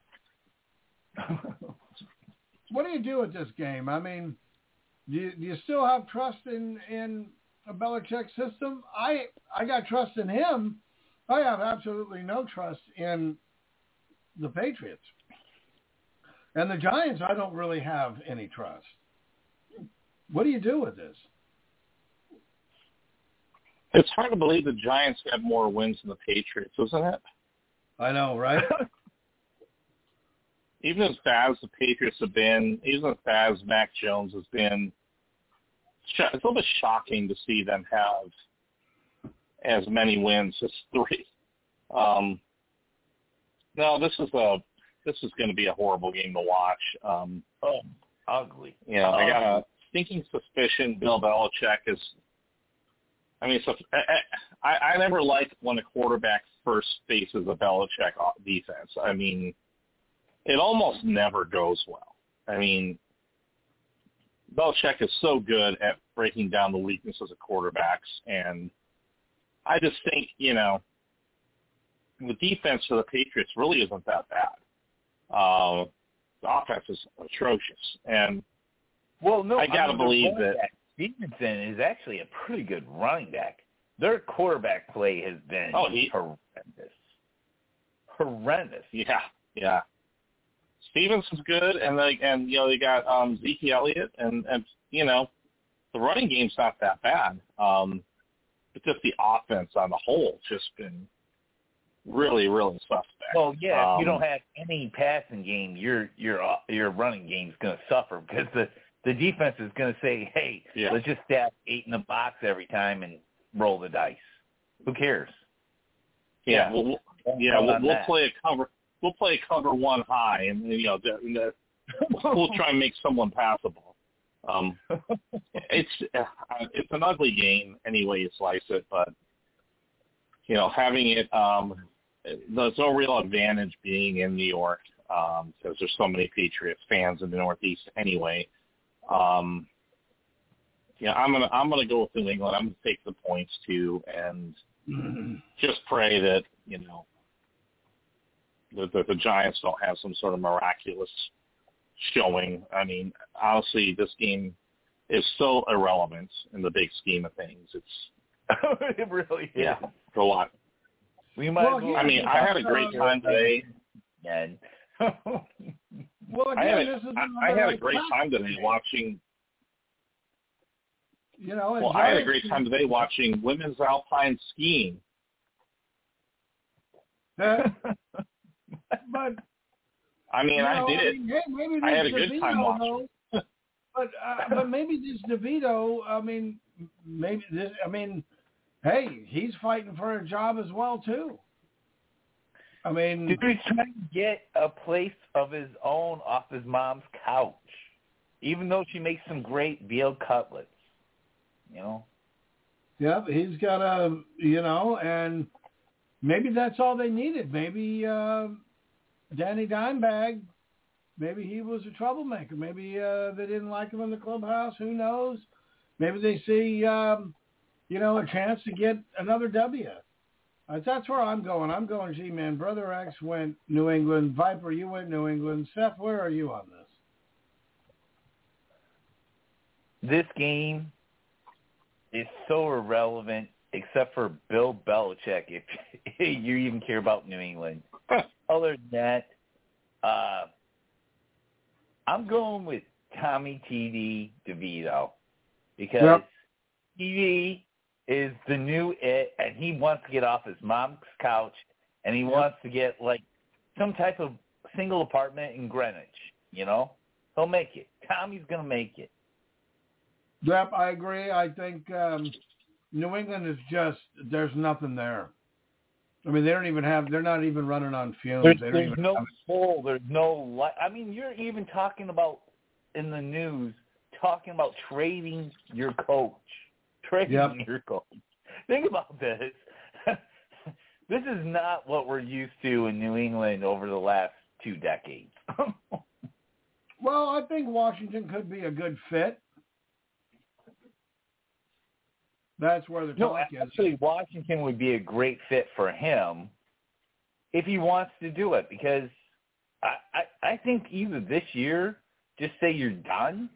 what do you do with this game? I mean, do you, do you still have trust in, in a Belichick system? I I got trust in him. I have absolutely no trust in the Patriots. And the Giants, I don't really have any trust. What do you do with this? It's hard to believe the Giants have more wins than the Patriots, isn't it? I know, right? Even as bad as the Patriots have been, even as bad as Mac Jones has been, it's a little bit shocking to see them have as many wins as three. Um, no, this is a this is going to be a horrible game to watch. Um, oh, ugly. You know, I got a stinking suspicion Bill Belichick is. I mean, so I, I, I never like when a quarterback first faces a Belichick defense. I mean, it almost never goes well. I mean, Belichick is so good at breaking down the weaknesses of quarterbacks, and I just think, you know, the defense for the Patriots really isn't that bad. Uh, the offense is atrocious, and well, no, I gotta I mean, believe that Stevenson is actually a pretty good running back. Their quarterback play has been oh, he, horrendous. Horrendous. Yeah, yeah. Stevenson's good, and they and you know they got um, Zeke Elliott, and and you know the running game's not that bad. Um, but just the offense on the whole just been really, really suspect. Well, yeah, um, if you don't have any passing game, your your your running game's going to suffer because the the defense is going to say, hey, yeah. let's just stab eight in the box every time and roll the dice. Who cares? Yeah, Yeah, we'll, we'll, yeah, we'll, we'll play a cover. We'll play a cover one high, and you know, the, the, we'll try and make someone passable. Um, it's uh, it's an ugly game any way you slice it, but you know, having it, um, there's no real advantage being in New York because um, there's so many Patriots fans in the Northeast anyway. Um, yeah, I'm gonna I'm gonna go with New England. I'm gonna take the points too, and just pray that you know that, that the Giants don't have some sort of miraculous showing. I mean, honestly, this game is so irrelevant in the big scheme of things. It's it really is. Yeah, a lot. We might. Well, as well I mean, I had a great time today. And well, again, I had a, this is I, I had a great time today watching. You know, well, I had a great time today watching women's alpine skiing. Uh, but I mean, you know, I did it. I, mean, hey, maybe I had a this good DeVito, time watching. though, but uh, but maybe this DeVito. I mean, maybe this. I mean, hey, he's fighting for a job as well too. I mean, dude, he's trying to get a place of his own off his mom's couch, even though she makes some great veal cutlets. You know. Yep, he's got a, you know, and maybe that's all they needed. Maybe uh, Danny Dimebag, maybe he was a troublemaker. Maybe uh, they didn't like him in the clubhouse. Who knows? Maybe they see, um, you know, a chance to get another W. Uh, that's where I'm going. I'm going G-Man. Brother X went New England. Viper, you went New England. Seth, where are you on this? This game is so irrelevant except for Bill Belichick, if you even care about New England. Other than that, uh, I'm going with Tommy T D DeVito because yep. T D is the new it, and he wants to get off his mom's couch, and he yep. wants to get, like, some type of single apartment in Greenwich, you know? He'll make it. Tommy's going to make it. Yep, I agree. I think um, New England is just, there's nothing there. I mean, they don't even have, they're not even running on fumes. There's, they don't there's even no have soul. There's no light. I mean, you're even talking about, in the news, talking about trading your coach. Trading yep. your coach. Think about this. This is not what we're used to in New England over the last two decades. Well, I think Washington could be a good fit. That's where the talk No, is. actually, Washington would be a great fit for him if he wants to do it, because I, I, I think either this year, just say you're done,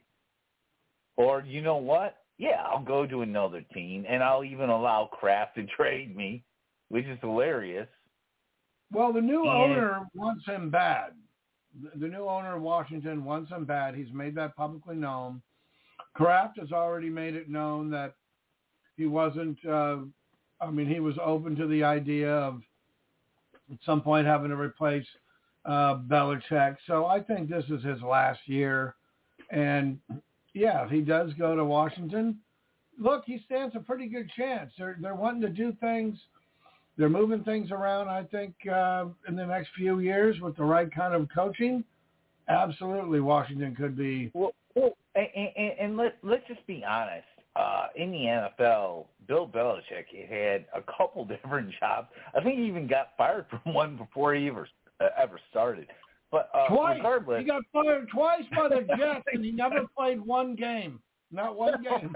or you know what? Yeah, I'll go to another team, and I'll even allow Kraft to trade me, which is hilarious. Well, the new and, owner wants him bad. The, the new owner of Washington wants him bad. He's made that publicly known. Kraft has already made it known that he wasn't, uh, I mean, he was open to the idea of at some point having to replace uh, Belichick. So I think this is his last year. And, yeah, if he does go to Washington, look, he stands a pretty good chance. They're, they're wanting to do things. They're moving things around, I think, uh, in the next few years with the right kind of coaching. Absolutely, Washington could be. Well, well and, and, and let, let's just be honest. Uh, in the N F L, Bill Belichick had a couple different jobs. I think he even got fired from one before he ever uh, ever started. But uh, twice. regardless, He got fired twice by the Jets, and he never played one game. Not one game.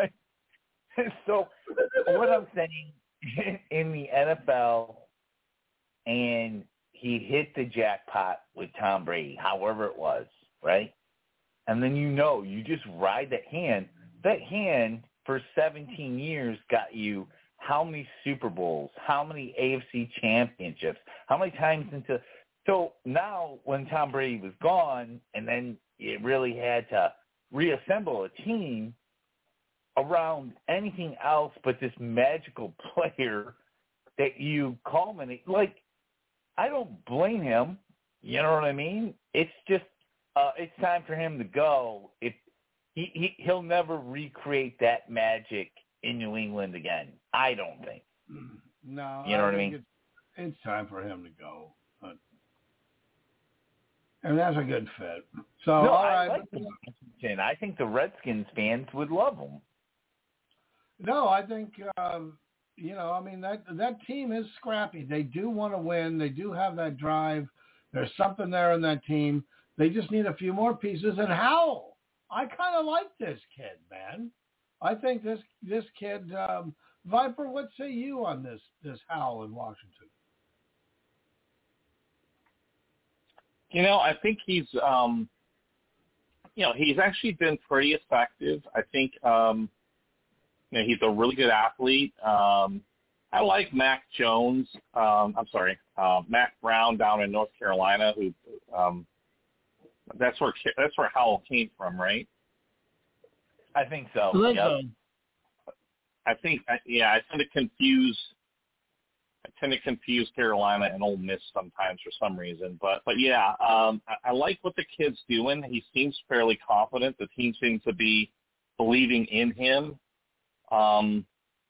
So what I'm saying, in the N F L, and he hit the jackpot with Tom Brady, however it was, right? And then you know, you just ride that hand. That hand for seventeen years got you how many Super Bowls, how many A F C championships, how many times into – so now when Tom Brady was gone and then you really had to reassemble a team around anything else but this magical player that you culminate – like, I don't blame him. You know what I mean? It's just uh, it's time for him to go. If he, he he'll never recreate that magic in New England again. I don't think. No, you know I what I think mean. It's, it's time for him to go, but, and that's a good fit. So no, all I right, like Washington. I think the Redskins fans would love him. No, I think. Um, You know, I mean, that that team is scrappy. They do want to win. They do have that drive. There's something there in that team. They just need a few more pieces. And Howell, I kind of like this kid, man. I think this this kid, um, Viper, what say you on this, this Howell in Washington? You know, I think he's, um, you know, he's actually been pretty effective. I think, um, you know, he's a really good athlete. Um, I like Mac Jones. Um, I'm sorry, uh, Mac Brown down in North Carolina. Who um, that's where that's where Howell came from, right? I think so. Yep. I think, yeah, I tend to confuse. I tend to confuse Carolina and Ole Miss sometimes for some reason, but but yeah, um, I, I like what the kid's doing. He seems fairly confident. The team seems to be believing in him. Um,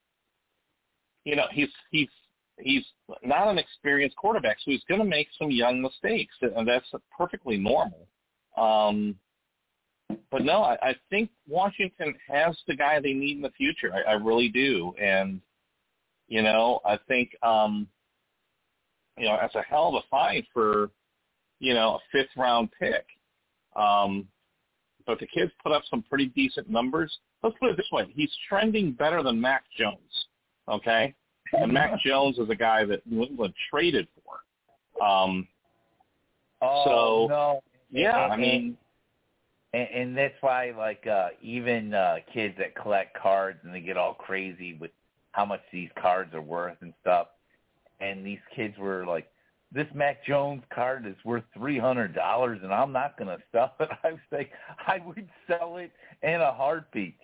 you know, he's he's he's not an experienced quarterback, so he's going to make some young mistakes, and that's perfectly normal. Um, but no, I, I think Washington has the guy they need in the future. I, I really do, and you know, I think um, you know that's a hell of a find for you know a fifth round pick. Um, but the kid's put up some pretty decent numbers. Let's put it this way. He's trending better than Mac Jones, okay? And Mac Jones is a guy that New England traded for. Um, Oh, so, no. yeah, and, I mean. And, and that's why, like, uh, even uh, kids that collect cards and they get all crazy with how much these cards are worth and stuff. And these kids were like, this Mac Jones card is worth three hundred dollars, and I'm not going to stuff it. I was like, I would sell it in a heartbeat.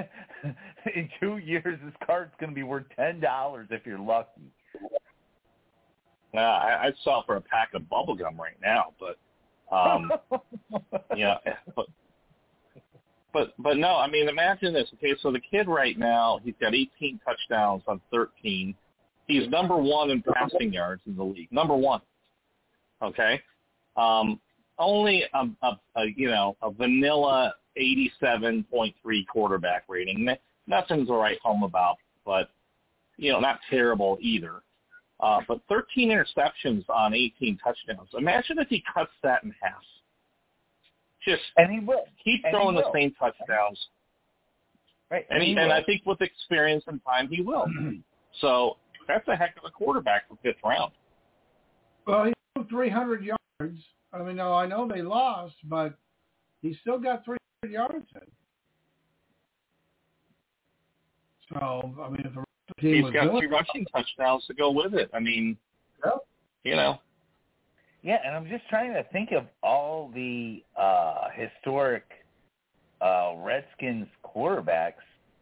In two years, this card's going to be worth ten dollars if you're lucky. Yeah, I, I'd sell for a pack of bubble gum right now, but um, yeah, but but but no, I mean, imagine this. Okay, so the kid right now, he's got eighteen touchdowns on thirteen. He's number one in passing yards in the league. Number one. Okay, um, only a, a, a you know a vanilla eighty-seven point three quarterback rating. Nothing to write home about, but you know not terrible either. Uh, but thirteen interceptions on eighteen touchdowns. Imagine if he cuts that in half. Just and he will keep and throwing he the will. same touchdowns. Right, And, and, he, he and will. I think with experience and time, he will. So that's a heck of a quarterback for fifth round. Well, he threw three hundred yards. I mean, no, I know they lost, but he still got three hundred yards in. So, I mean, if the team He's was got doing two rushing touchdowns to go with it. I mean, yeah. you know. Yeah, and I'm just trying to think of all the uh, historic uh, Redskins quarterbacks.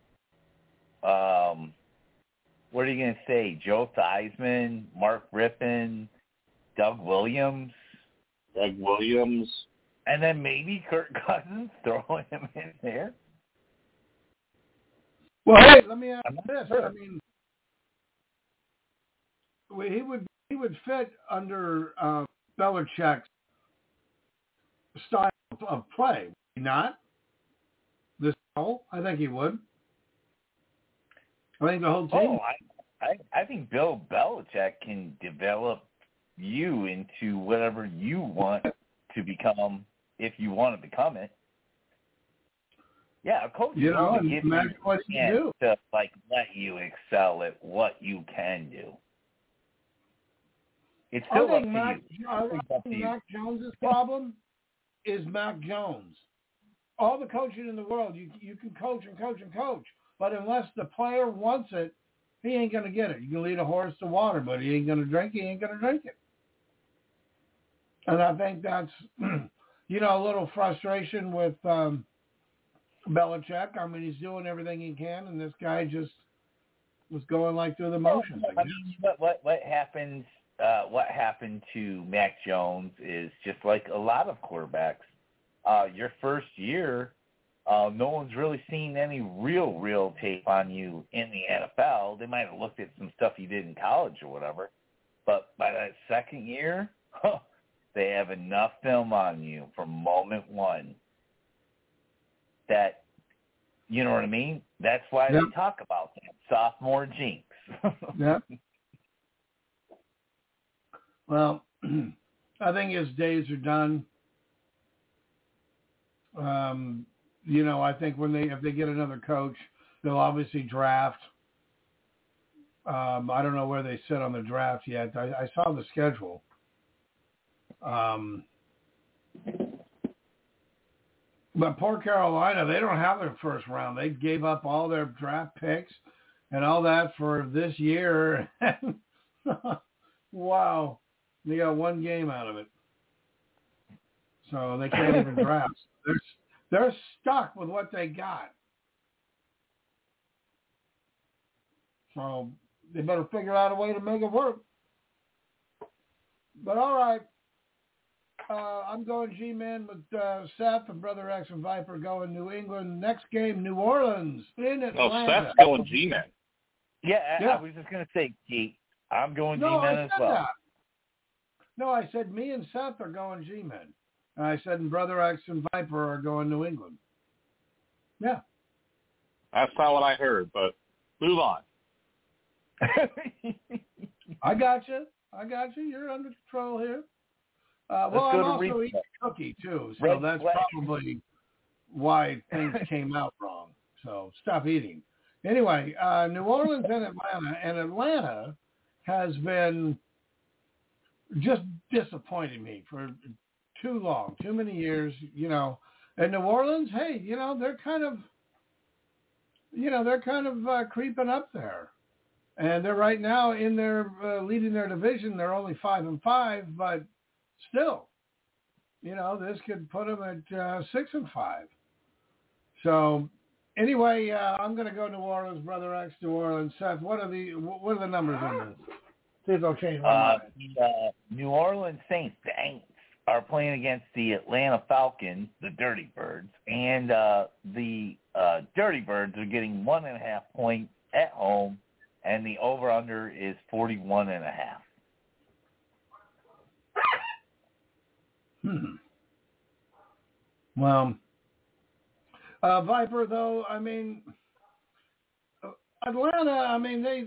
Um, what are you going to say? Joe Theismann, Mark Rippon, Doug Williams. Doug Williams. And then maybe Kirk Cousins, throwing him in there. Well, hey, let me ask I'm not this. sure. I mean, he would he would fit under uh, Belichick's style of play, would he not? This role, I think he would. I think the whole team. Oh, I, I, I think Bill Belichick can develop you into whatever you want to become if you want to become it. Yeah, a coach You is know, only and give you imagine what a he chance do. to like let you excel at what you can do. It's I still up think to Mac, you. I It's up think to you. Mac Jones' problem is Mac Jones. All the coaching in the world, you you can coach and coach and coach, but unless the player wants it, he ain't gonna get it. You can lead a horse to water, but he ain't gonna drink. He ain't gonna drink it. And I think that's, you know, a little frustration with um, Belichick. I mean, he's doing everything he can, and this guy just was going like through the motions. I I mean, what what what happens? Uh, what happened to Mac Jones is just like a lot of quarterbacks. Uh, your first year, uh, no one's really seen any real, real tape on you in the N F L. They might have looked at some stuff you did in college or whatever. But by that second year, huh, they have enough film on you from moment one that, you know what I mean? That's why Yep. they talk about that. Sophomore jinx. Yeah. Well, I think his days are done. Um, you know, I think when they if they get another coach, they'll obviously draft. Um, I don't know where they sit on the draft yet. I, I saw the schedule. Um, but poor Carolina, they don't have their first round. They gave up all their draft picks and all that for this year. Wow. They got one game out of it. So they can't even draft. They're, they're stuck with what they got. So they better figure out a way to make it work. But all right. Uh, I'm going G-Man with uh, Seth and Brother X and Viper going New England. Next game, New Orleans in No, Atlanta. Seth's going G-Man. Yeah, I, Yeah. I was just going to say, G. I'm going No, I G-Men said as well. that. No, I said me and Seth are going G-Men. And I said and Brother X and Viper are going New England. Yeah. That's not what I heard, but move on. I got you. I got you. You're under control here. Uh, well, Let's go I'm to also replay. eating cookie, too, so Red that's flag. probably why things came out wrong. So stop eating. Anyway, uh, New Orleans and Atlanta, and Atlanta has been just disappointing me for too long, too many years, you know. And New Orleans, hey, you know, they're kind of, you know, they're kind of uh, creeping up there. And they're right now in their uh, leading their division. They're only five and five, but still, you know, this could put them at uh, six and five. So anyway, uh, I'm going to go New Orleans, Brother X, New Orleans. Seth, what are the what are the numbers in this? See if I'll change my Uh, mind. the uh, New Orleans Saints, Saints are playing against the Atlanta Falcons, the Dirty Birds, and uh, the uh, Dirty Birds are getting one and a half points at home, and the over/under is forty-one and a half. Hmm. Well, uh, Viper, though, I mean, Atlanta, I mean, they.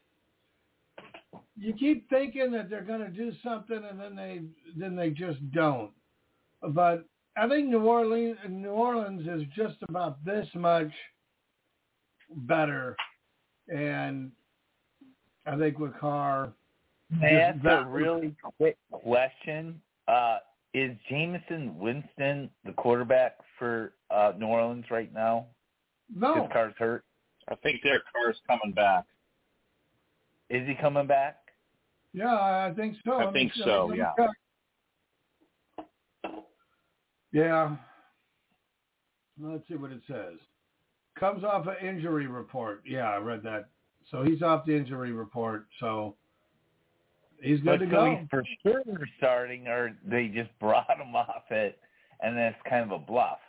You keep thinking that they're going to do something, and then they then they just don't. But I think New Orleans, New Orleans is just about this much better, and I think with Carr. Can I ask a really quick question? Uh, is Jameson Winston the quarterback for uh, New Orleans right now? No. His Carr's hurt? I think Derek Carr's coming back. Is he coming back? Yeah, I think so. I think so, yeah. Yeah. Let's see what it says. Comes off an injury report. Yeah, I read that. So he's off the injury report, so he's good but to so go. He's for sure starting, or they just brought him off it, and then it's kind of a bluff.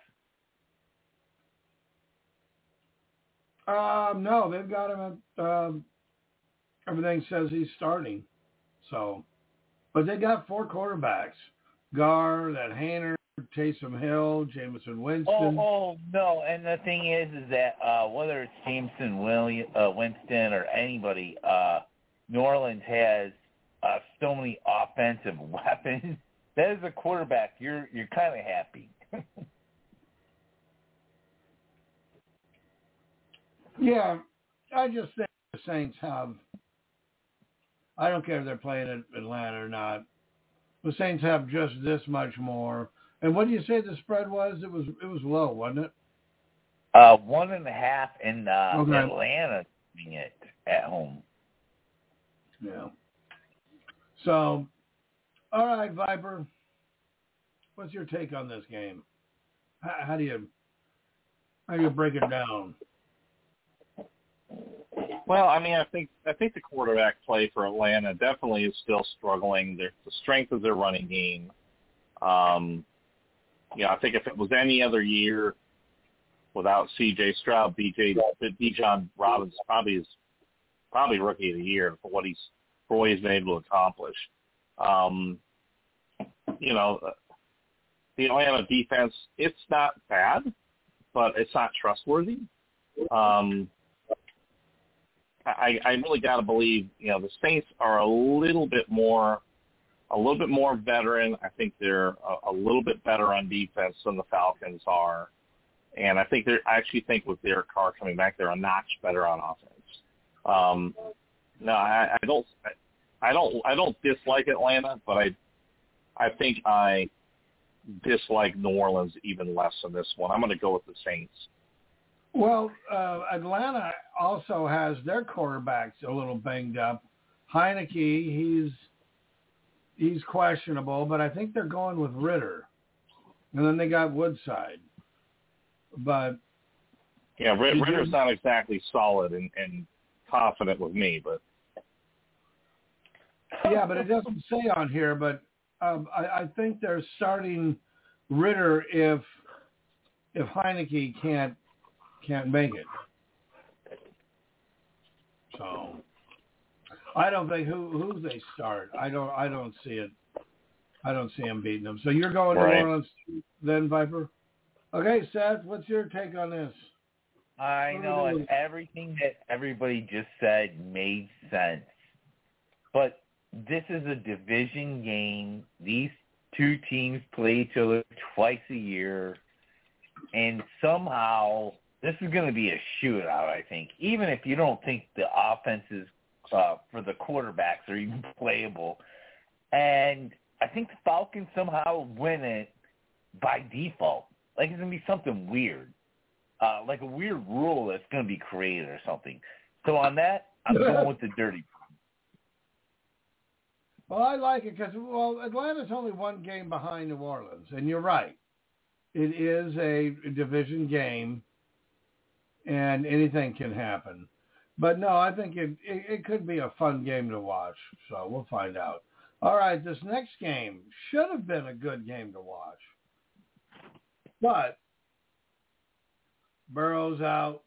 Um, no, they've got him at, um, everything says he's starting. So, but they got four quarterbacks. Gar, that Hainer, Taysom Hill, Jameson Winston. Oh, oh, no, and the thing is, is that uh, whether it's Jameson William, uh, Winston or anybody, uh, New Orleans has uh, so many offensive weapons. That as a quarterback, you're you're kind of happy. Yeah, I just think the Saints have, I don't care if they're playing at Atlanta or not, the Saints have just this much more. And what do you say the spread was? It was it was low, wasn't it? Uh, one and a half in uh, Okay. Atlanta doing it at home. Yeah. So, all right, Viper, what's your take on this game? How, how do you how do you break it down? Well, I mean, I think I think the quarterback play for Atlanta definitely is still struggling. Their, the strength of their running game. Um, yeah, I think if it was any other year without C J Stroud, B J Bijan Robinson probably is probably rookie of the year for what he's for what he's been able to accomplish. Um, you know, the Atlanta defense, it's not bad, but it's not trustworthy. Um, I, I really got to believe, you know, the Saints are a little bit more, a little bit more veteran. I think they're a, a little bit better on defense than the Falcons are, and I think they're. I actually think with Derek Carr coming back, they're a notch better on offense. Um, no, I, I don't, I, I don't, I don't dislike Atlanta, but I, I think I dislike New Orleans even less in this one. I'm going to go with the Saints. Well, uh, Atlanta also has their quarterbacks a little banged up. Heineke, he's he's questionable, but I think they're going with Ritter. And then they got Woodside. But yeah, Ritter's not exactly solid and, and confident with me, but yeah, but it doesn't say on here. But um, I, I think they're starting Ritter if if Heineke can't. Can't make it. So I don't think who who they start. I don't I don't see it. I don't see him beating them. So you're going right. to New Orleans then, Viper? Okay, Seth, what's your take on this? I know, and everything that everybody just said made sense. But this is a division game. These two teams play each other twice a year, and somehow this is going to be a shootout, I think, even if you don't think the offenses uh, for the quarterbacks are even playable. And I think the Falcons somehow win it by default. Like it's going to be something weird, uh, like a weird rule that's going to be created or something. So on that, I'm going with the dirty. Well, I like it because, well, Atlanta's only one game behind New Orleans, and you're right. It is a division game. And anything can happen. But, no, I think it, it it could be a fun game to watch. So we'll find out. All right, this next game should have been a good game to watch. But Burrow's out.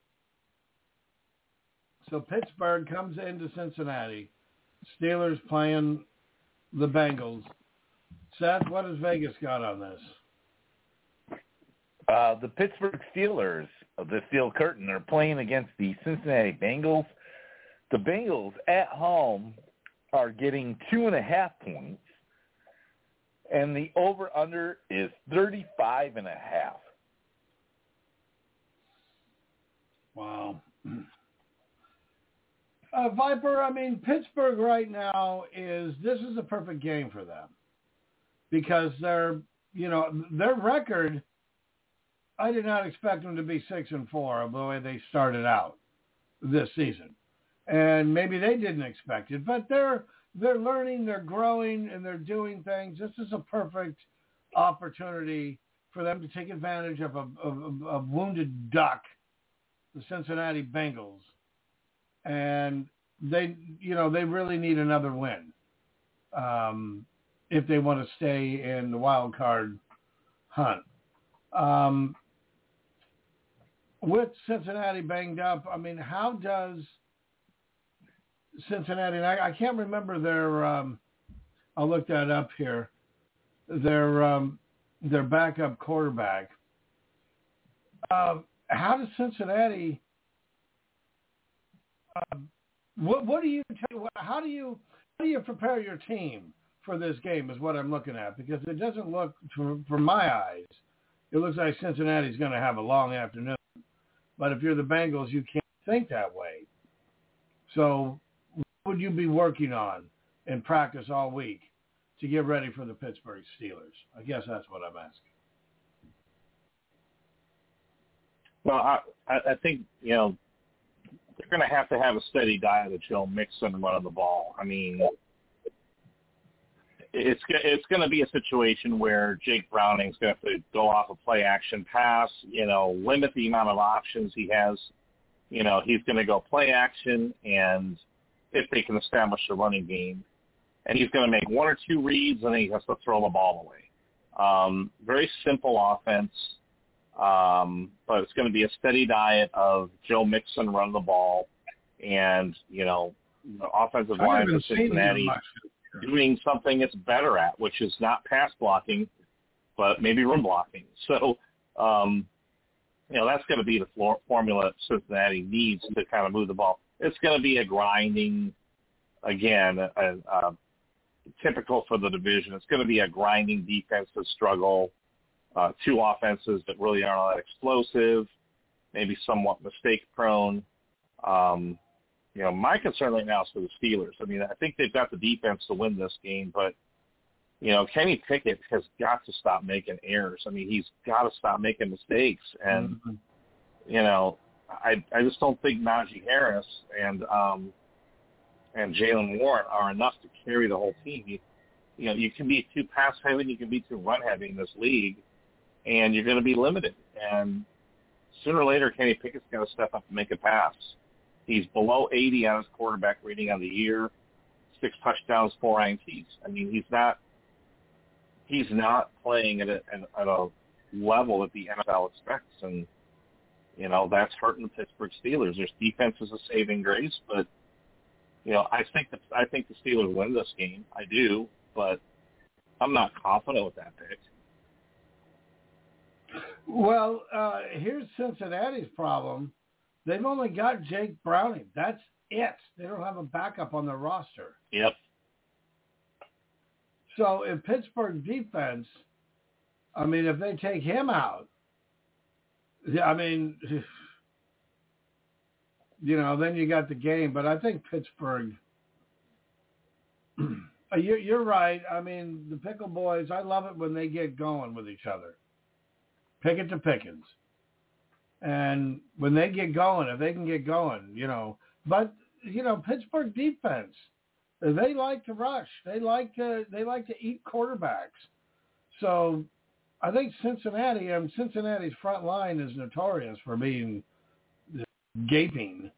So Pittsburgh comes into Cincinnati. Steelers playing the Bengals. Seth, what has Vegas got on this? Uh, the Pittsburgh Steelers of the Steel Curtain are playing against the Cincinnati Bengals. The Bengals at home are getting two and a half points. and the over-under is thirty-five and a half. Wow. Uh, Viper, I mean, Pittsburgh right now is, this is a perfect game for them because they're, you know, their record, I did not expect them to be six and four the way they started out this season. And maybe they didn't expect it, but they're, they're learning, they're growing, and they're doing things. This is a perfect opportunity for them to take advantage of a, of, of wounded duck, the Cincinnati Bengals. And they, you know, they really need another win um, if they want to stay in the wild card hunt. Um, with Cincinnati banged up, I mean, how does Cincinnati, and I, I can't remember their, um, I'll look that up here, their, um, their backup quarterback. Uh, how does Cincinnati... Uh, what, what do you? How do you? How do you prepare your team for this game? Is what I'm looking at, because it doesn't look, from, from my eyes, it looks like Cincinnati's going to have a long afternoon. But if you're the Bengals, you can't think that way. So, what would you be working on in practice all week to get ready for the Pittsburgh Steelers? I guess that's what I'm asking. Well, I, I think you know. They're going to have to have a steady diet of Joe Mixon running the ball. I mean, it's it's going to be a situation where Jake Browning's going to have to go off a play action pass, you know, limit the amount of options he has. You know, he's going to go play action, and if they can establish a running game, and he's going to make one or two reads, and then he has to throw the ball away. Um, very simple offense. Um, but it's going to be a steady diet of Joe Mixon run the ball, and you know, the offensive line of Cincinnati doing something it's better at, which is not pass blocking, but maybe run blocking. So, um, you know, that's going to be the floor, formula Cincinnati needs to kind of move the ball. It's going to be a grinding, again, a, a, a typical for the division. It's going to be a grinding defensive struggle. Uh, two offenses that really aren't all that explosive, maybe somewhat mistake-prone. Um, you know, my concern right now is for the Steelers. I mean, I think they've got the defense to win this game, but, you know, Kenny Pickett has got to stop making errors. I mean, he's got to stop making mistakes. And, mm-hmm. you know, I I just don't think Najee Harris and um, and Jaylen Warren are enough to carry the whole team. You, you know, you can be too pass-heavy, you can be too run-heavy in this league, and you're going to be limited. And sooner or later, Kenny Pickett's got to step up and make a pass. He's below eighty on his quarterback rating on the year, six touchdowns, four I N Ts. I mean, he's not he's not playing at a, at a level that the N F L expects, and you know that's hurting the Pittsburgh Steelers. Their defense is a saving grace, but you know I think that I think the Steelers win this game. I do, but I'm not confident with that pick. Well, uh, here's Cincinnati's problem. They've only got Jake Browning. That's it. They don't have a backup on their roster. Yep. So if Pittsburgh defense, I mean, if they take him out, I mean, you know, then you got the game. But I think Pittsburgh, you're, you're right. I mean, the Pickle Boys, I love it when they get going with each other. Pickett to Pickens. And when they get going, if they can get going, you know. But, you know, Pittsburgh defense, they like to rush. They like to, they like to eat quarterbacks. So I think Cincinnati, and Cincinnati's front line is notorious for being gaping,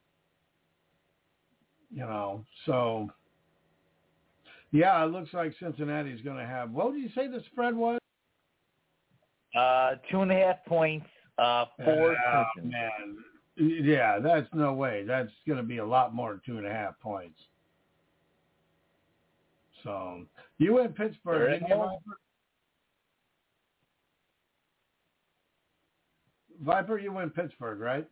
you know. So, yeah, it looks like Cincinnati's going to have, what did you say the spread was? Uh, two and a half points, uh, four uh, touchdowns. Man, yeah, that's no way. That's going to be a lot more than two and a half points. So you went Pittsburgh, didn't you, Viper? Viper, you went Pittsburgh, right?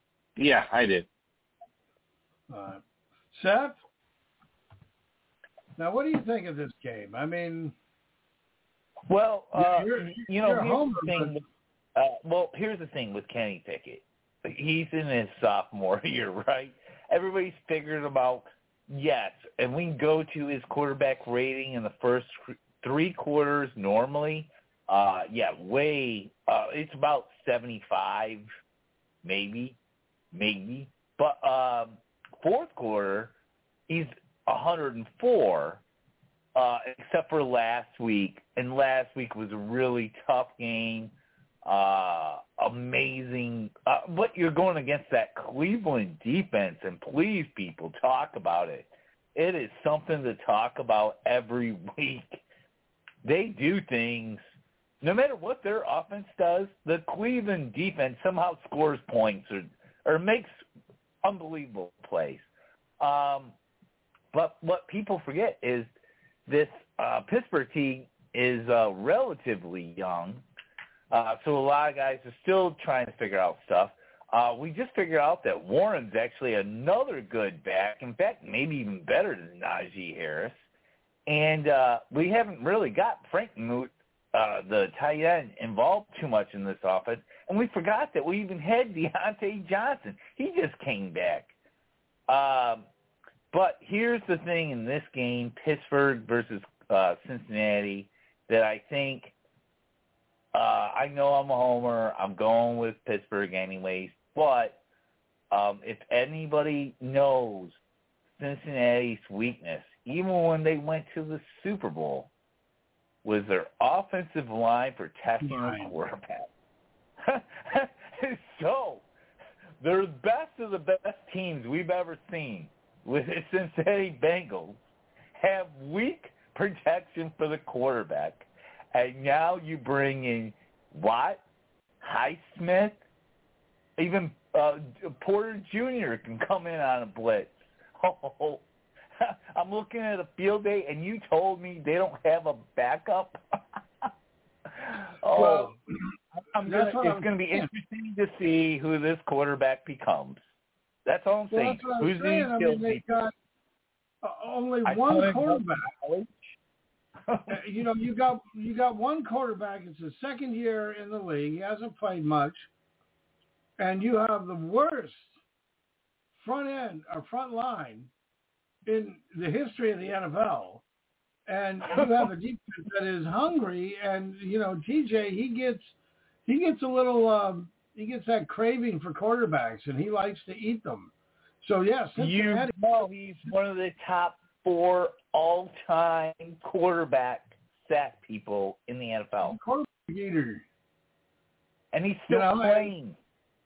Yeah, I did. Uh, Seth? Now, what do you think of this game? I mean, well, uh, you're, you know, you're here's homer, the thing. With, uh, well, here's the thing with Kenny Pickett. He's in his sophomore year, right? Everybody's figured him out. Yes, and we can go to his quarterback rating in the first three quarters normally. Uh, yeah, way. Uh, it's about seventy-five, maybe, maybe. But um, fourth quarter, he's one hundred four, uh, except for last week. And last week was a really tough game. Uh, amazing. Uh, but you're going against that Cleveland defense, and please, people, talk about it. It is something to talk about every week. They do things. No matter what their offense does, the Cleveland defense somehow scores points or, or makes unbelievable plays. Um, but what people forget is this uh, Pittsburgh team is uh, relatively young. Uh, so a lot of guys are still trying to figure out stuff. Uh, we just figured out that Warren's actually another good back. In fact, maybe even better than Najee Harris. And uh, we haven't really got Frank Moot, uh, the tight end, involved too much in this offense. And we forgot that we even had Deontay Johnson. He just came back. Um, but here's the thing in this game, Pittsburgh versus uh, Cincinnati, that I think uh, I know I'm a homer. I'm going with Pittsburgh anyways. But um, if anybody knows Cincinnati's weakness, even when they went to the Super Bowl, was their offensive line protecting the quarterback. So, the best of the best teams we've ever seen with the Cincinnati Bengals have weak protection for the quarterback. And now you bring in Watt, Highsmith, even uh, Porter Junior can come in on a blitz. Oh, I'm looking at a field day, and you told me they don't have a backup. oh, well, I'm gonna, it's going to be interesting to see who this quarterback becomes. That's all I'm well, saying. that's what I'm Who's saying. the I mean, they've got uh, only one quarterback. you know, you got you got one quarterback. It's his second year in the league. He hasn't played much, and you have the worst front end or front line in the history of the N F L, and you have a defense that is hungry. And you know, T J, he gets he gets a little um, he gets that craving for quarterbacks, and he likes to eat them. So yes, yeah, you know he's one of the top four all-time quarterback sack people in the N F L. Quarterback eater, and he's still you know, playing.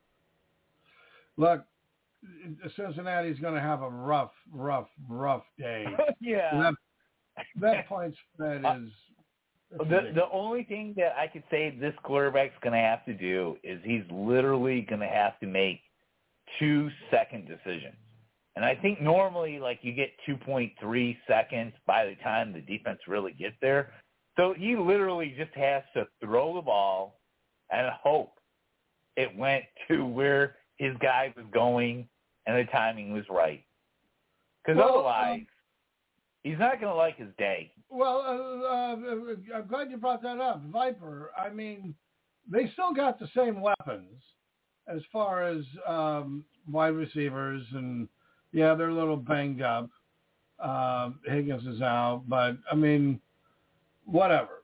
Look. Cincinnati's going to have a rough, rough, rough day. yeah. That, that point spread is... The, the only thing that I could say this quarterback's going to have to do is he's literally going to have to make two-second decisions. And I think normally, like, you get two point three seconds by the time the defense really gets there. So he literally just has to throw the ball and hope it went to where his guy was going and the timing was right. Because well, otherwise, um, he's not going to like his day. Well, uh, uh, I'm glad you brought that up. Viper, I mean, they still got the same weapons as far as um, wide receivers. And, yeah, they're a little banged up. Uh, Higgins is out. But, I mean, whatever.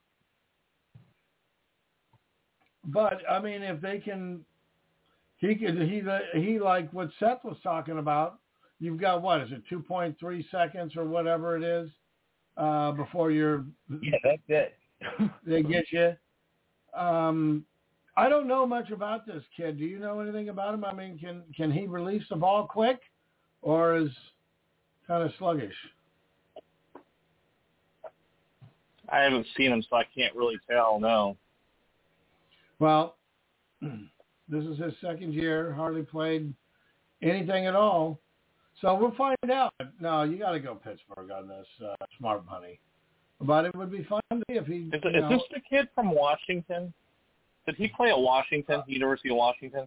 But, I mean, if they can... He could he he like what Seth was talking about. You've got what is it, two point three seconds or whatever it is uh, before you're. Yeah, that's it. They get you. Um, I don't know much about this kid. Do you know anything about him? I mean, can can he release the ball quick, or is kind of sluggish? I haven't seen him, so I can't really tell. No. Well. This is his second year, hardly played anything at all. So we'll find out. No, you got to go Pittsburgh on this, uh, smart money. But it would be fun to see if he... Is, is this the kid from Washington? Did he play at Washington, uh, University of Washington?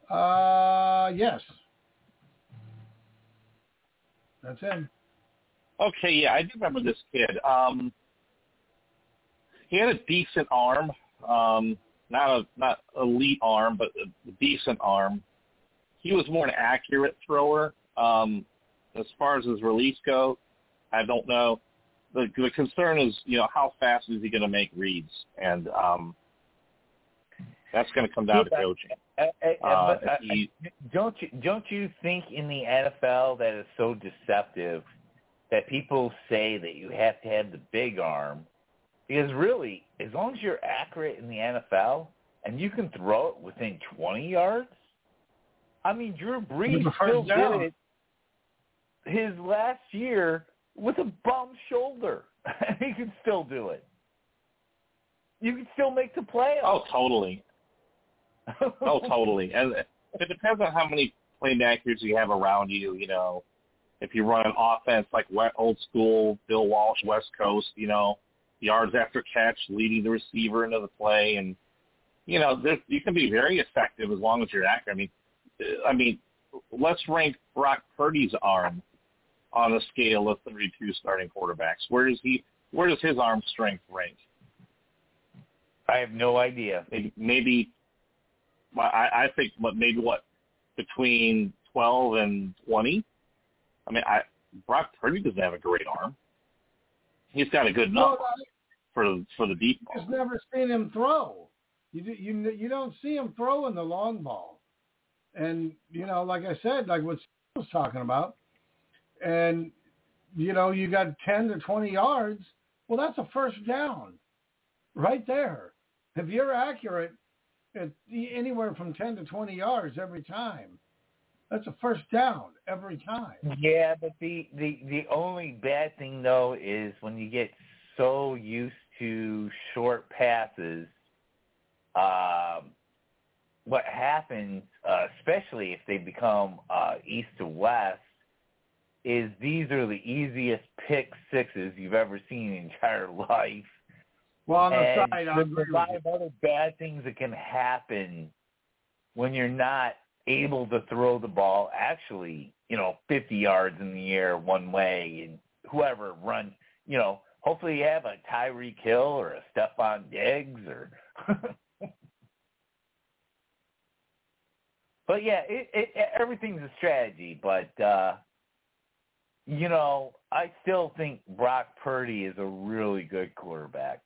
Uh, yes. That's him. Okay, yeah, I do remember this kid. Um, he had a decent arm, um, not a not elite arm, but a decent arm. He was more an accurate thrower. Um, as far as his release goes, I don't know. The, the concern is, you know, how fast is he going to make reads, and um, that's going to come down to coaching. Uh, uh, Uh, but, uh, he, don't you don't you think in the N F L that is so deceptive that people say that you have to have the big arm? Because really, as long as you're accurate in the N F L and you can throw it within twenty yards, I mean, Drew Brees still did it his last year with a bum shoulder. He can still do it. You can still make the playoffs. oh, totally. Oh, totally. And it depends on how many playmakers you have around you. You know, if you run an offense like old school Bill Walsh, West Coast, you know, yards after catch, leading the receiver into the play, and you know, there, you can be very effective as long as you're accurate. I mean, I mean, let's rank Brock Purdy's arm on a scale of thirty-two starting quarterbacks. Where does he? Where does his arm strength rank? I have no idea. Maybe, maybe I, I think maybe what between twelve and twenty. I mean, I Brock Purdy doesn't have a great arm. He's got a good enough Well, for for the deep ball. I've just never seen him throw. You you you don't see him throwing the long ball, and you know, like I said, like what Steve was talking about, and you know, you got ten to twenty yards. Well, that's a first down, right there. If you're accurate at anywhere from ten to twenty yards every time, that's a first down every time. Yeah, but the, the, the only bad thing, though, is when you get so used to short passes, um, what happens, uh, especially if they become uh, east to west, is these are the easiest pick sixes you've ever seen in your entire life. Well, on the and side, I there's agree a lot with of you. other bad things that can happen when you're not able to throw the ball actually, you know, fifty yards in the air one way, and whoever runs, you know, hopefully you have a Tyreek Hill or a Stephon Diggs or but yeah, it, it, everything's a strategy, but uh you know, I still think Brock Purdy is a really good quarterback.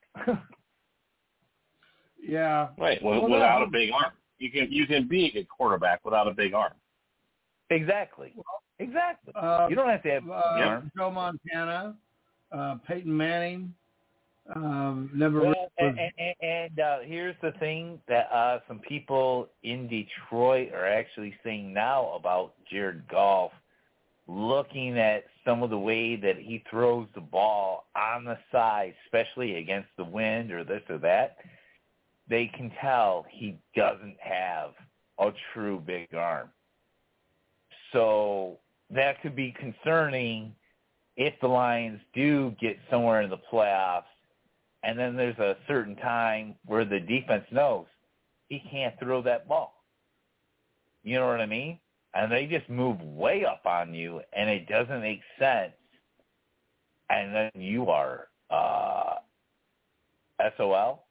Yeah. Right, well, Well, without that- a big arm. You can you can be a good quarterback without a big arm. Exactly. Exactly. Uh, you don't have to have uh, an arm. Joe Montana, uh, Peyton Manning, um, never. Well, was, and and, and uh, here's the thing that uh, some people in Detroit are actually saying now about Jared Goff, looking at some of the way that he throws the ball on the side, especially against the wind or this or that. They can tell he doesn't have a true big arm. So that could be concerning if the Lions do get somewhere in the playoffs, and then there's a certain time where the defense knows he can't throw that ball. You know what I mean? And they just move way up on you, and it doesn't make sense. And then you are uh, S O L.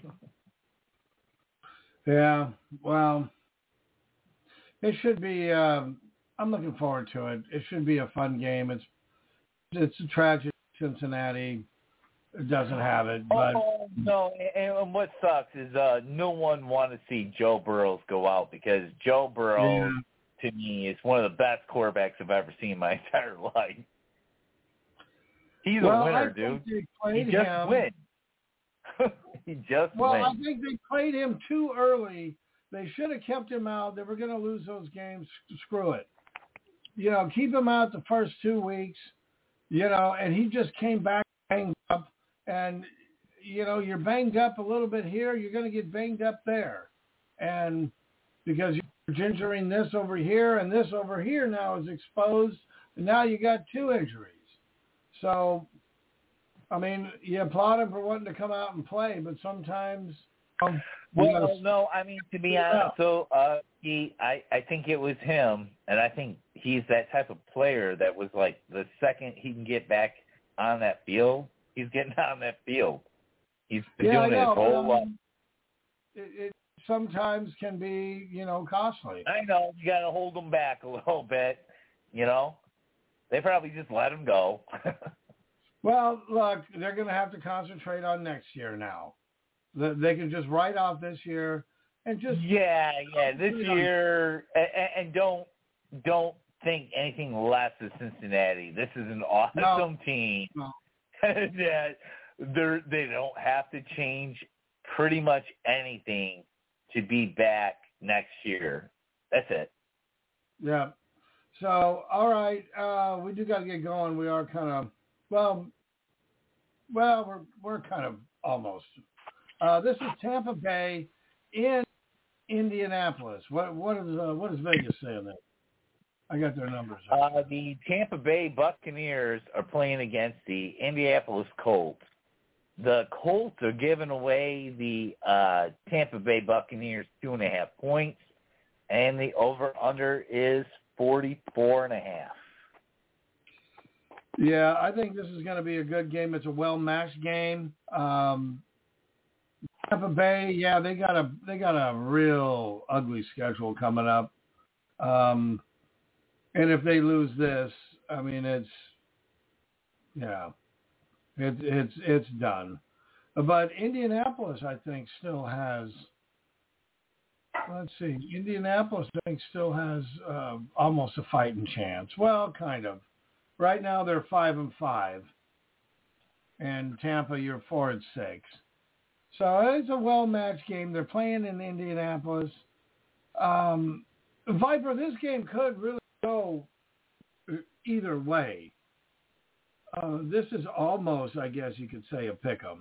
Yeah, well, it should be. Um, I'm looking forward to it. It should be a fun game. It's it's a tragedy. Cincinnati doesn't have it, but oh no! And, and what sucks is uh, no one wants to see Joe Burrow go out because Joe Burrow, yeah. to me, is one of the best quarterbacks I've ever seen in my entire life. He's well, a winner, I dude. think they He played just him. wins. he just Well, wins. I think they played him too early. They should have kept him out. They were going to lose those games. Screw it. You know, keep him out the first two weeks, you know, and he just came back banged up. And, you know, you're banged up a little bit here, you're going to get banged up there. And because you're gingering this over here and this over here now is exposed, and now you got two injuries. So, I mean, you applaud him for wanting to come out and play, but sometimes... Um, Well, gotta, no, I mean, to be honest, so uh, he, I, I think it was him, and I think he's that type of player that was like the second he can get back on that field, he's getting on that field. He's been yeah, doing it his whole life. It, it sometimes can be, you know, costly. I know. You got to hold them back a little bit, you know. They probably just let him go. Well, look, they're going to have to concentrate on next year now. They can just write off this year and just yeah, yeah. This year, and, and don't don't think anything less of Cincinnati. This is an awesome no. team. No. that they they don't have to change pretty much anything to be back next year. That's it. Yeah. So, all right, uh, we do got to get going. We are kind of, well, well, we're we're kind of almost. Uh, this is Tampa Bay in Indianapolis. What what is uh, what does Vegas say on that? I got their numbers. Uh, the Tampa Bay Buccaneers are playing against the Indianapolis Colts. The Colts are giving away the uh, Tampa Bay Buccaneers two and a half points, and the over/under is forty-four and a half. Yeah, I think this is going to be a good game. It's a well-matched game. Um, Tampa Bay, yeah, they got a they got a real ugly schedule coming up. Um, and if they lose this, I mean, it's yeah, it's it's it's done. But Indianapolis, I think, still has. Let's see, Indianapolis, I think, still has uh, almost a fighting chance. Well, kind of. Right now, they're five and five, and Tampa, you're four and six. So it's a well-matched game. They're playing in Indianapolis. Um, Viper, this game could really go either way. Uh, this is almost, I guess you could say, a pick'em,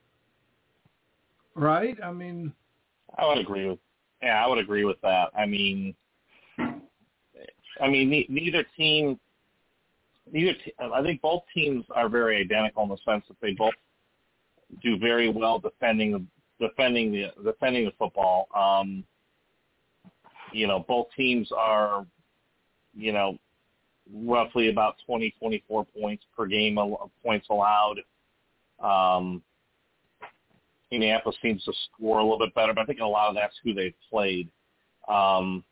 right? I mean, I would agree with. Yeah, I would agree with that. I mean, I mean, ne- neither team. Neither. Te- I think both teams are very identical in the sense that they both do very well defending defending the defending the football. Um, you know, both teams are, you know, roughly about twenty, twenty-four points per game of points allowed. Um, Indianapolis seems to score a little bit better, but I think a lot of that's who they've played. Um,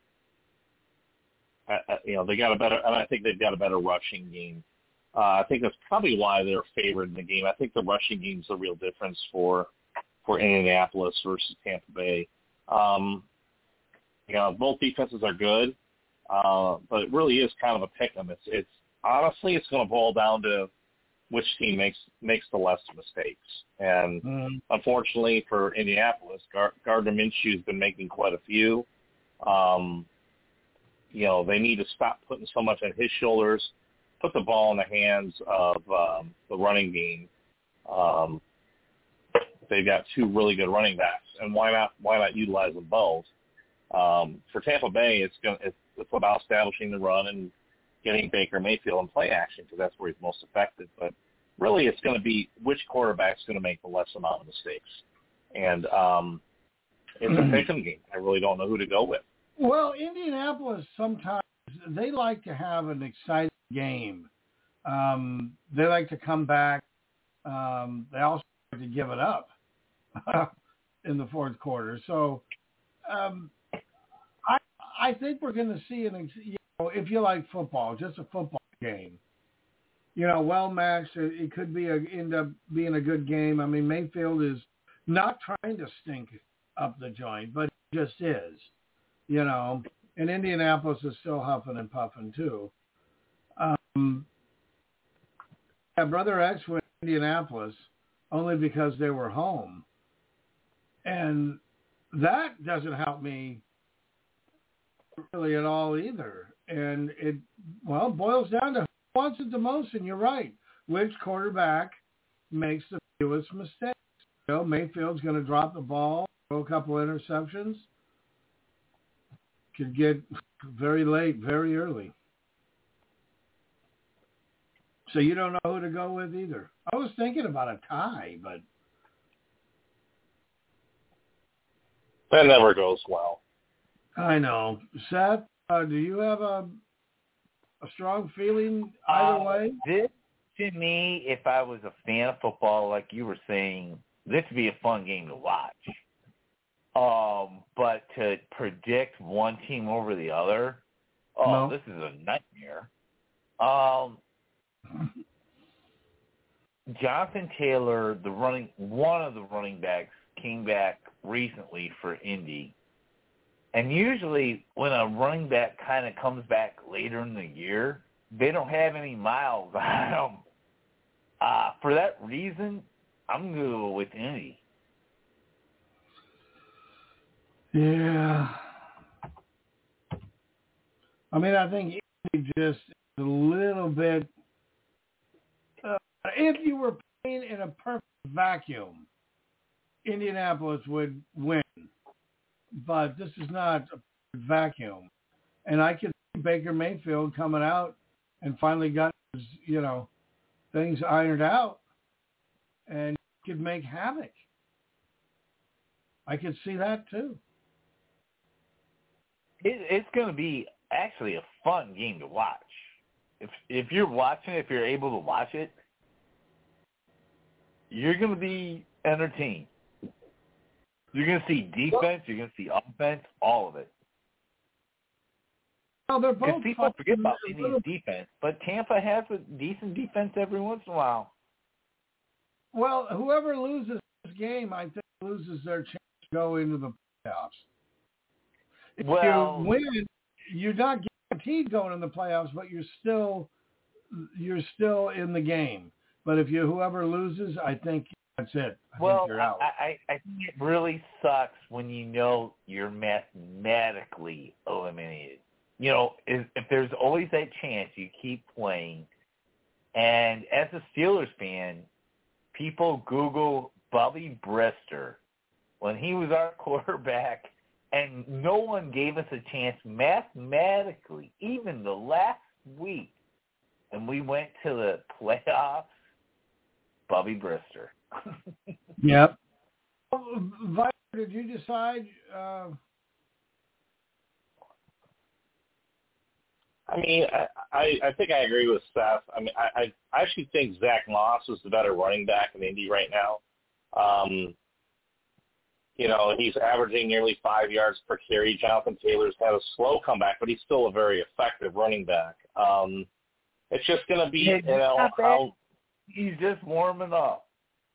I, I, you know, they got a better, and I think they've got a better rushing game. Uh, I think that's probably why they're favored in the game. I think the rushing game is the real difference for for Indianapolis versus Tampa Bay. Um, you know, both defenses are good, uh, but it really is kind of a pick 'em. It's it's honestly, it's going to boil down to which team makes makes the less mistakes. And mm. unfortunately for Indianapolis, Gar- Gardner Minshew's been making quite a few. Um, you know, they need to stop putting so much on his shoulders, put the ball in the hands of um, the running game. Um, they've got two really good running backs, and why not why not utilize them both? Um, for Tampa Bay, it's going it's, it's about establishing the run and getting Baker Mayfield in play action because that's where he's most effective. But really, it's going to be which quarterback's going to make the less amount of mistakes. And um, it's a pick-em game. I really don't know who to go with. Well, Indianapolis sometimes they like to have an exciting game. Um, they like to come back. Um, they also like to give it up in the fourth quarter. So um, I I think we're going to see an you know, if you like football, just a football game. You know, well matched. It, it could be a, end up being a good game. I mean, Mayfield is not trying to stink up the joint, but it just is. You know, and Indianapolis is still huffing and puffing too. Um, yeah, Brother X went to Indianapolis only because they were home, and that doesn't help me really at all either. And it well boils down to who wants it the most. And you're right, which quarterback makes the fewest mistakes? You know, Mayfield's going to drop the ball, throw a couple interceptions. Could get very late, very early. So you don't know who to go with either. I was thinking about a tie, but that never goes well. I know. Seth, uh, do you have a a strong feeling either uh, way? This, to me, if I was a fan of football, like you were saying, this would be a fun game to watch. Um, but to predict one team over the other, oh, no. This is a nightmare. Um, Jonathan Taylor, the running one of the running backs, came back recently for Indy. And usually when a running back kind of comes back later in the year, they don't have any miles on them. Uh, for that reason, I'm going to go with Indy. Yeah. I mean, I think Indy just a little bit, uh, if you were playing in a perfect vacuum, Indianapolis would win. But this is not a perfect vacuum. And I could see Baker Mayfield coming out and finally got his, you know, things ironed out and could make havoc. I could see that too. It, it's going to be actually a fun game to watch. If if you're watching it, if you're able to watch it, you're going to be entertained. You're going to see defense, you're going to see offense, all of it. Well, they're both people forget about Indy's defense, but Tampa has a decent defense every once in a while. Well, whoever loses this game, I think, loses their chance to go into the playoffs. If well, you win, you're not guaranteed going in the playoffs, but you're still you're still in the game. But if you whoever loses, I think that's it. I well, think you're out. I, I, I think it really sucks when you know you're mathematically eliminated. You know, if, if there's always that chance, you keep playing. And as a Steelers fan, people Google Bobby Brister when he was our quarterback, and no one gave us a chance mathematically, even the last week. And we went to the playoffs, Bobby Brister. Yep. Viper, did you decide? Uh... I mean, I, I, I think I agree with Seth. I mean, I, I actually think Zach Moss is the better running back in Indy right now. Um, you know, he's averaging nearly five yards per carry. Jonathan Taylor's had a slow comeback, but he's still a very effective running back. Um, it's just going to be, Yeah, you know, how he's just warming up.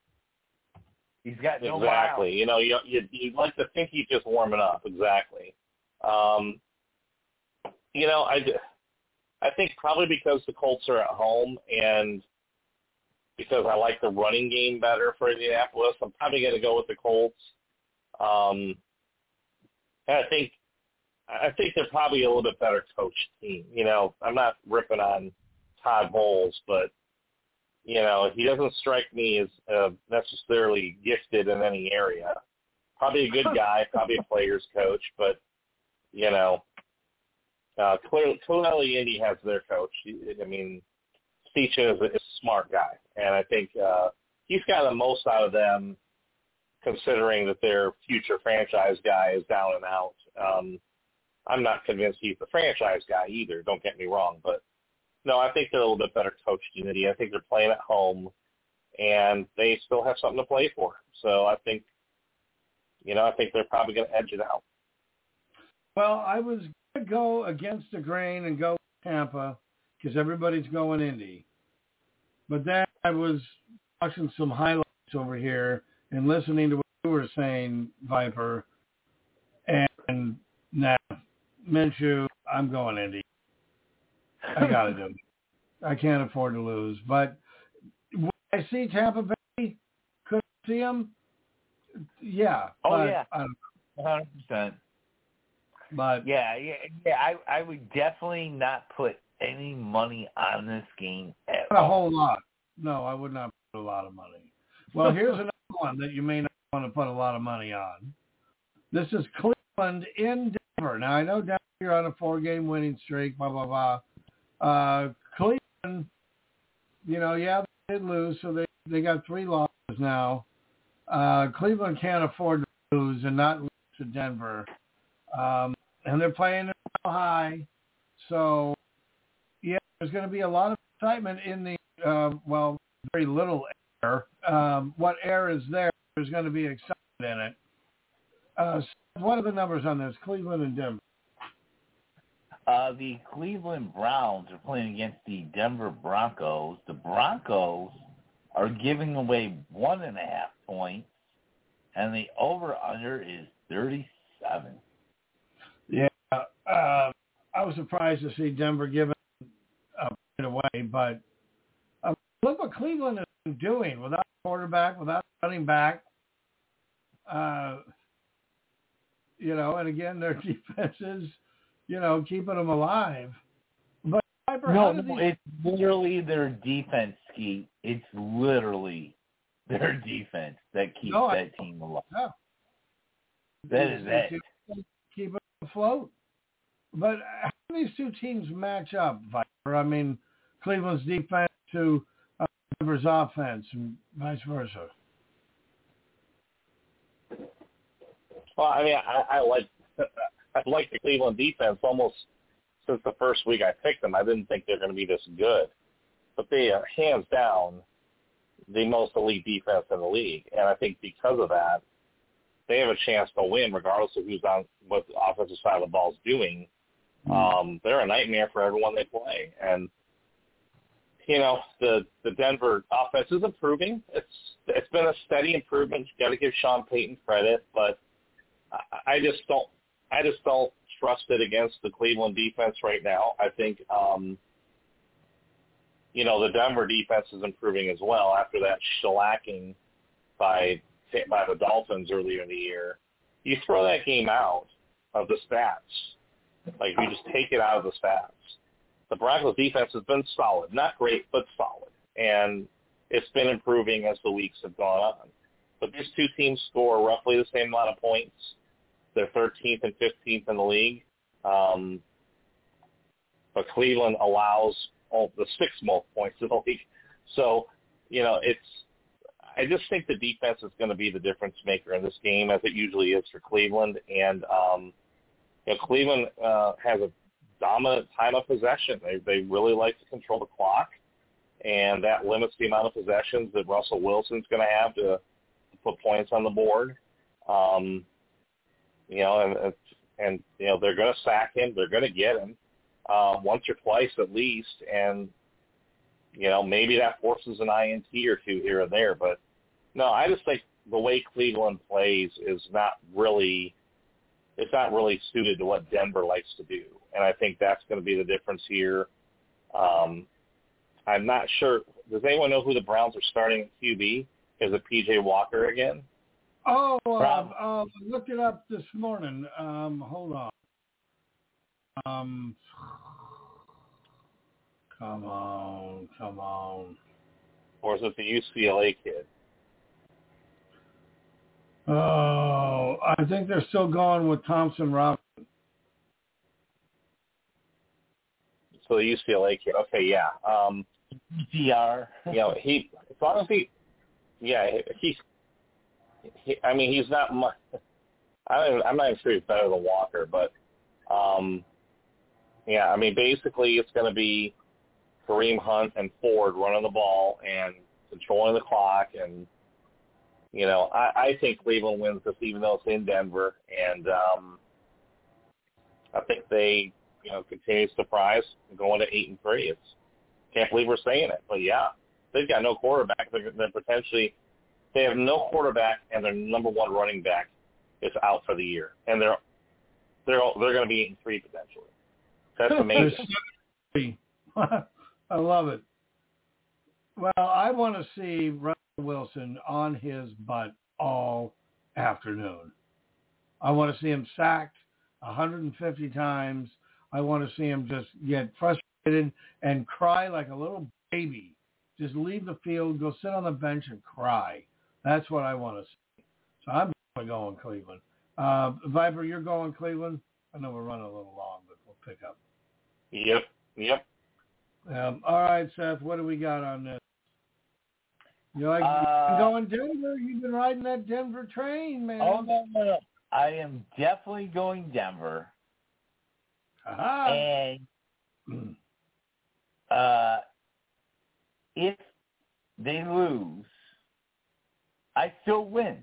He's got no exactly. miles. You know, you you you'd like to think he's just warming up. Exactly. Um, you know, I. I think probably because the Colts are at home and because I like the running game better for Indianapolis, I'm probably going to go with the Colts. Um, and I think I think they're probably a little bit better coached team. You know, I'm not ripping on Todd Bowles, but you know, he doesn't strike me as uh, necessarily gifted in any area. Probably a good guy, probably a player's coach, but you know. Uh, clearly, clearly, Indy has their coach. I mean, Steichen is a, is a smart guy, and I think uh, he's got the most out of them, considering that their future franchise guy is down and out. Um, I'm not convinced he's the franchise guy either. Don't get me wrong, but no, I think they're a little bit better coached than Indy. I think they're playing at home, and they still have something to play for. So I think, you know, I think they're probably going to edge it out. Well, I was going to go against the grain and go with Tampa because everybody's going Indy. But then I was watching some highlights over here and listening to what you were saying, Viper. And now, Minshew, I'm going Indy. I got to do it. I can't afford to lose. But when I see Tampa Bay, could I see them? Yeah. Oh, yeah. I don't know. one hundred percent. But yeah, yeah, yeah. I, I would definitely not put any money on this game at not a all. whole lot. No, I would not put a lot of money. Well, here's another one that you may not want to put a lot of money on. This is Cleveland in Denver. Now, I know Denver, you're on a four-game winning streak, blah, blah, blah. Uh, Cleveland, you know, yeah, they did lose, so they, they got three losses now. Uh, Cleveland can't afford to lose and not lose to Denver. Um, and they're playing in Mile High. So, yeah, there's going to be a lot of excitement in the, uh, well, very little air. Um, what air is there, there's going to be excitement in it. Uh, so what are the numbers on this, Cleveland and Denver? Uh, the Cleveland Browns are playing against the Denver Broncos. The Broncos are giving away one and a half points, and the over-under is thirty-seven. Yeah, uh, I was surprised to see Denver giving a point away, but uh, look what Cleveland is doing without a quarterback, without running back. Uh, you know, and again, their defense is, you know, keeping them alive. But Piper, no, how did no, these... it's literally their defense, Skeet. It's literally their defense that keeps no, that I... team alive. No. That is it. Keep, keep it afloat. But how do these two teams match up, Viper? I mean, Cleveland's defense to uh, Denver's offense and vice versa. Well, I mean, I, I like I like the Cleveland defense almost since the first week I picked them. I didn't think they're going to be this good, but they are hands down the most elite defense in the league, and I think because of that, they have a chance to win regardless of who's on what the offensive side of the ball is doing. Um, they're a nightmare for everyone they play, and you know the the Denver offense is improving. It's it's been a steady improvement. You got to give Sean Payton credit, but I, I just don't I just don't trust it against the Cleveland defense right now. I think um, you know the Denver defense is improving as well after that shellacking by by the Dolphins earlier in the year. You throw that game out of the stats. Like, you just take it out of the stats. The Broncos defense has been solid. Not great, but solid. And it's been improving as the weeks have gone on. But these two teams score roughly the same amount of points. They're thirteenth and fifteenth in the league. Um, but Cleveland allows all the sixth most points in the league. So, you know, it's I just think the defense is going to be the difference maker in this game, as it usually is for Cleveland. And, um, you know, Cleveland uh, has a dominant time of possession. They they really like to control the clock, and that limits the amount of possessions that Russell Wilson's going to have to put points on the board. Um, you know, and and you know they're going to sack him. They're going to get him uh, once or twice at least, and you know maybe that forces an I N T or two here and there. But no, I just think the way Cleveland plays is not really. It's not really suited to what Denver likes to do. And I think that's going to be the difference here. Um, I'm not sure. Does anyone know who the Browns are starting at Q B? Is it P J Walker again? Oh, uh, uh, looked it up this morning. Um, hold on. Um, come on, come on. Or is it the U C L A kid? Oh, I think they're still going with Thompson Robinson. So the U C L A kid. Okay, yeah. Um, T R. You know, he as long as he, yeah, he's. He, I mean, he's not much. I don't, I'm not even sure he's better than Walker, but um, yeah. I mean, basically, it's going to be Kareem Hunt and Ford running the ball and controlling the clock and. You know, I, I think Cleveland wins this, even though it's in Denver, and um, I think they, you know, continue to surprise going to eight and three. It's can't believe we're saying it, but yeah, they've got no quarterback. They're, they're potentially they have no quarterback, and their number one running back is out for the year, and they're they're they're going to be eight and three potentially. That's amazing. I love it. Well, I want to see Russell Wilson on his butt all afternoon. I want to see him sacked one hundred fifty times. I want to see him just get frustrated and cry like a little baby. Just leave the field, go sit on the bench and cry. That's what I want to see. So I'm going Cleveland. Uh, Viper, you're going Cleveland? I know we're running a little long, but we'll pick up. Yep, yep. Um, all right, Seth, what do we got on this? You like uh, going Denver? You've been riding that Denver train, man. Oh, no, no, no. I am definitely going Denver. Aha. And uh, if they lose, I still win.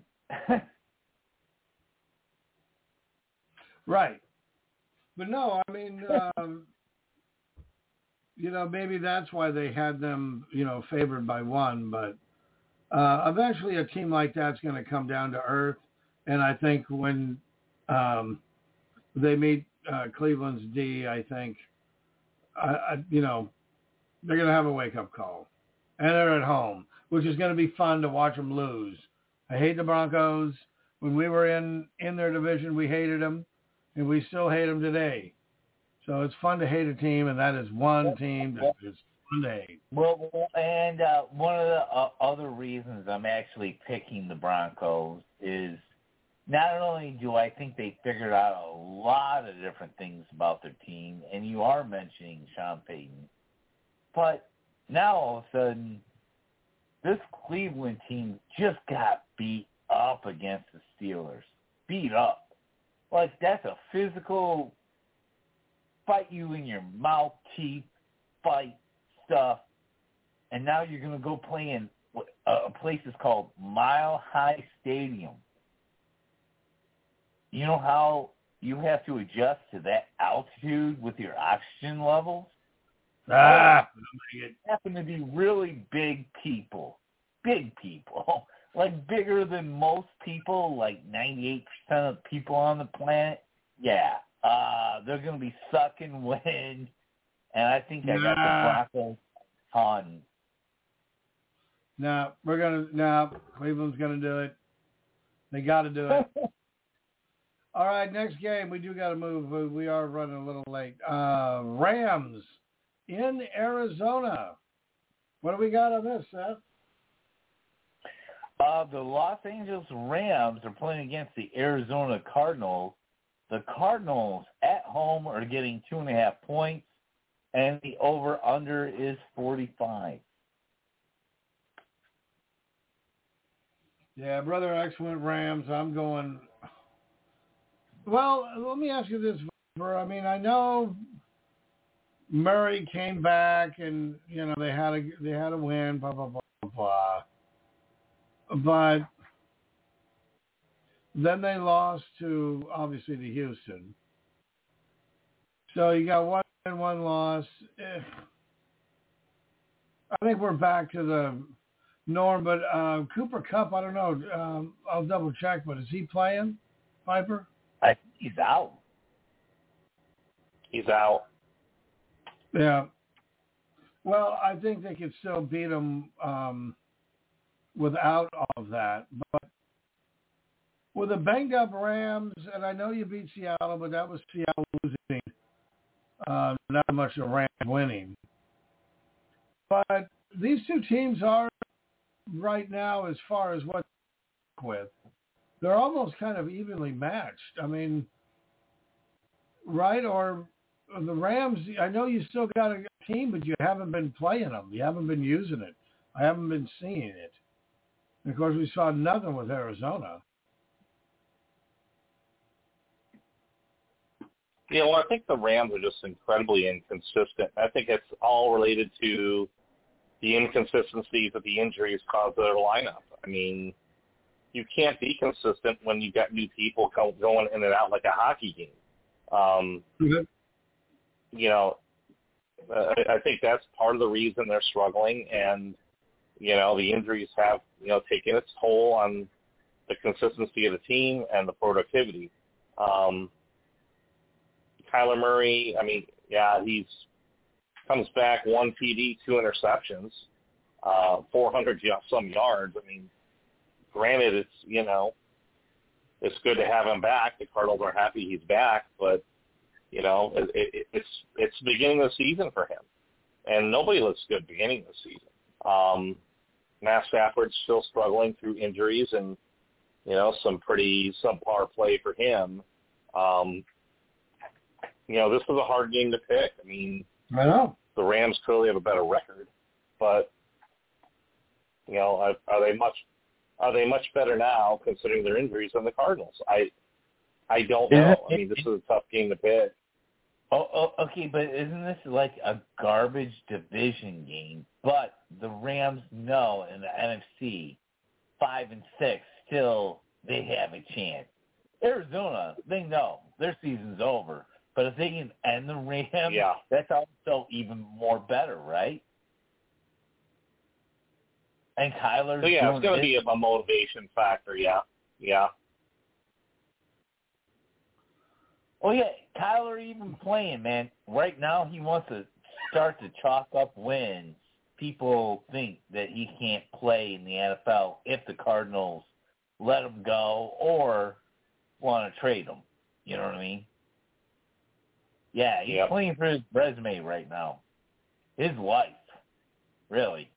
Right. But no, I mean, um, you know, maybe that's why they had them, you know, favored by one. But uh, eventually a team like that's going to come down to earth. And I think when um, they meet uh, Cleveland's D, I think, I, I, you know, they're going to have a wake-up call. And they're at home, which is going to be fun to watch them lose. I hate the Broncos. When we were in, in their division, we hated them, and we still hate them today. So it's fun to hate a team, and that is one team that is fun to hate. Well, and uh, one of the uh, other reasons I'm actually picking the Broncos is not only do I think they figured out a lot of different things about their team, and you are mentioning Sean Payton, but now all of a sudden, this Cleveland team just got beat up against the Steelers. Beat up. Like, that's a physical fight you in your mouth, teeth, fight stuff. And now you're going to go play in a place that's called Mile High Stadium. You know how you have to adjust to that altitude with your oxygen levels? Ah, They happen to be really big people. Big people. Like bigger than most people, like ninety-eight percent of people on the planet. Yeah. Uh, they're going to be sucking wind. And I think I got nah. the Broncos on. No, we're going to, no, Cleveland's going to do it. They got to do it. All right, next game. We do got to move. We are running a little late. Uh, Rams in Arizona. What do we got on this, Seth? Uh, the Los Angeles Rams are playing against the Arizona Cardinals. The Cardinals at home are getting two and a half points, and the over-under is forty-five. Yeah, Brother X went Rams. I'm going. Well, let me ask you this, Viper. I mean, I know Murray came back, and you know they had a they had a win, blah blah blah blah. But then they lost to obviously to Houston. So you got one and one loss. Eh. I think we're back to the norm. But uh, Cooper Kupp, I don't know. Um, I'll double check. But is he playing, Piper? I think he's out. He's out. Yeah. Well, I think they could still beat him um, without all of that. But with the banged-up Rams, and I know you beat Seattle, but that was Seattle losing, uh, not much the Rams winning. But these two teams are right now, as far as what with, they're almost kind of evenly matched. I mean, right? Or the Rams, I know you still got a team, but you haven't been playing them. You haven't been using it. I haven't been seeing it. And of course, we saw nothing with Arizona. Yeah, well, I think the Rams are just incredibly inconsistent. I think it's all related to the inconsistencies of the injuries caused to their lineup. I mean, you can't be consistent when you've got new people going in and out like a hockey game. Um, Mm-hmm. You know, uh, I think that's part of the reason they're struggling, and, you know, the injuries have, you know, taken its toll on the consistency of the team and the productivity. Um, Kyler Murray, I mean, yeah, he's comes back one T D, two interceptions, uh, four hundred some yards. I mean, granted, it's, you know, it's good to have him back. The Cardinals are happy he's back, but, you know, it, it, it's it's the beginning of the season for him, and nobody looks good beginning of the season. Um, Matt Stafford's still struggling through injuries and, you know, some pretty subpar play for him. Um, you know, this was a hard game to pick. I mean, I know. The Rams clearly have a better record, but, you know, are, are they much are they much better now considering their injuries than the Cardinals? I I don't know. I mean, this is a tough game to pick. Oh, oh, okay, but isn't this like a garbage division game? But the Rams know in the N F C, five and six, still they have a chance. Arizona, they know their season's over. But if they can end the Rams, Yeah. that's also even more better, right? And Kyler's So yeah, doing it's going to his- be a, a motivation factor. Yeah, yeah. Oh, yeah, Kyler even playing, man. Right now he wants to start to chalk up wins. People think that he can't play in the N F L if the Cardinals let him go or want to trade him. You know what I mean? Yeah, he's Yep. playing for his resume right now. His life, really.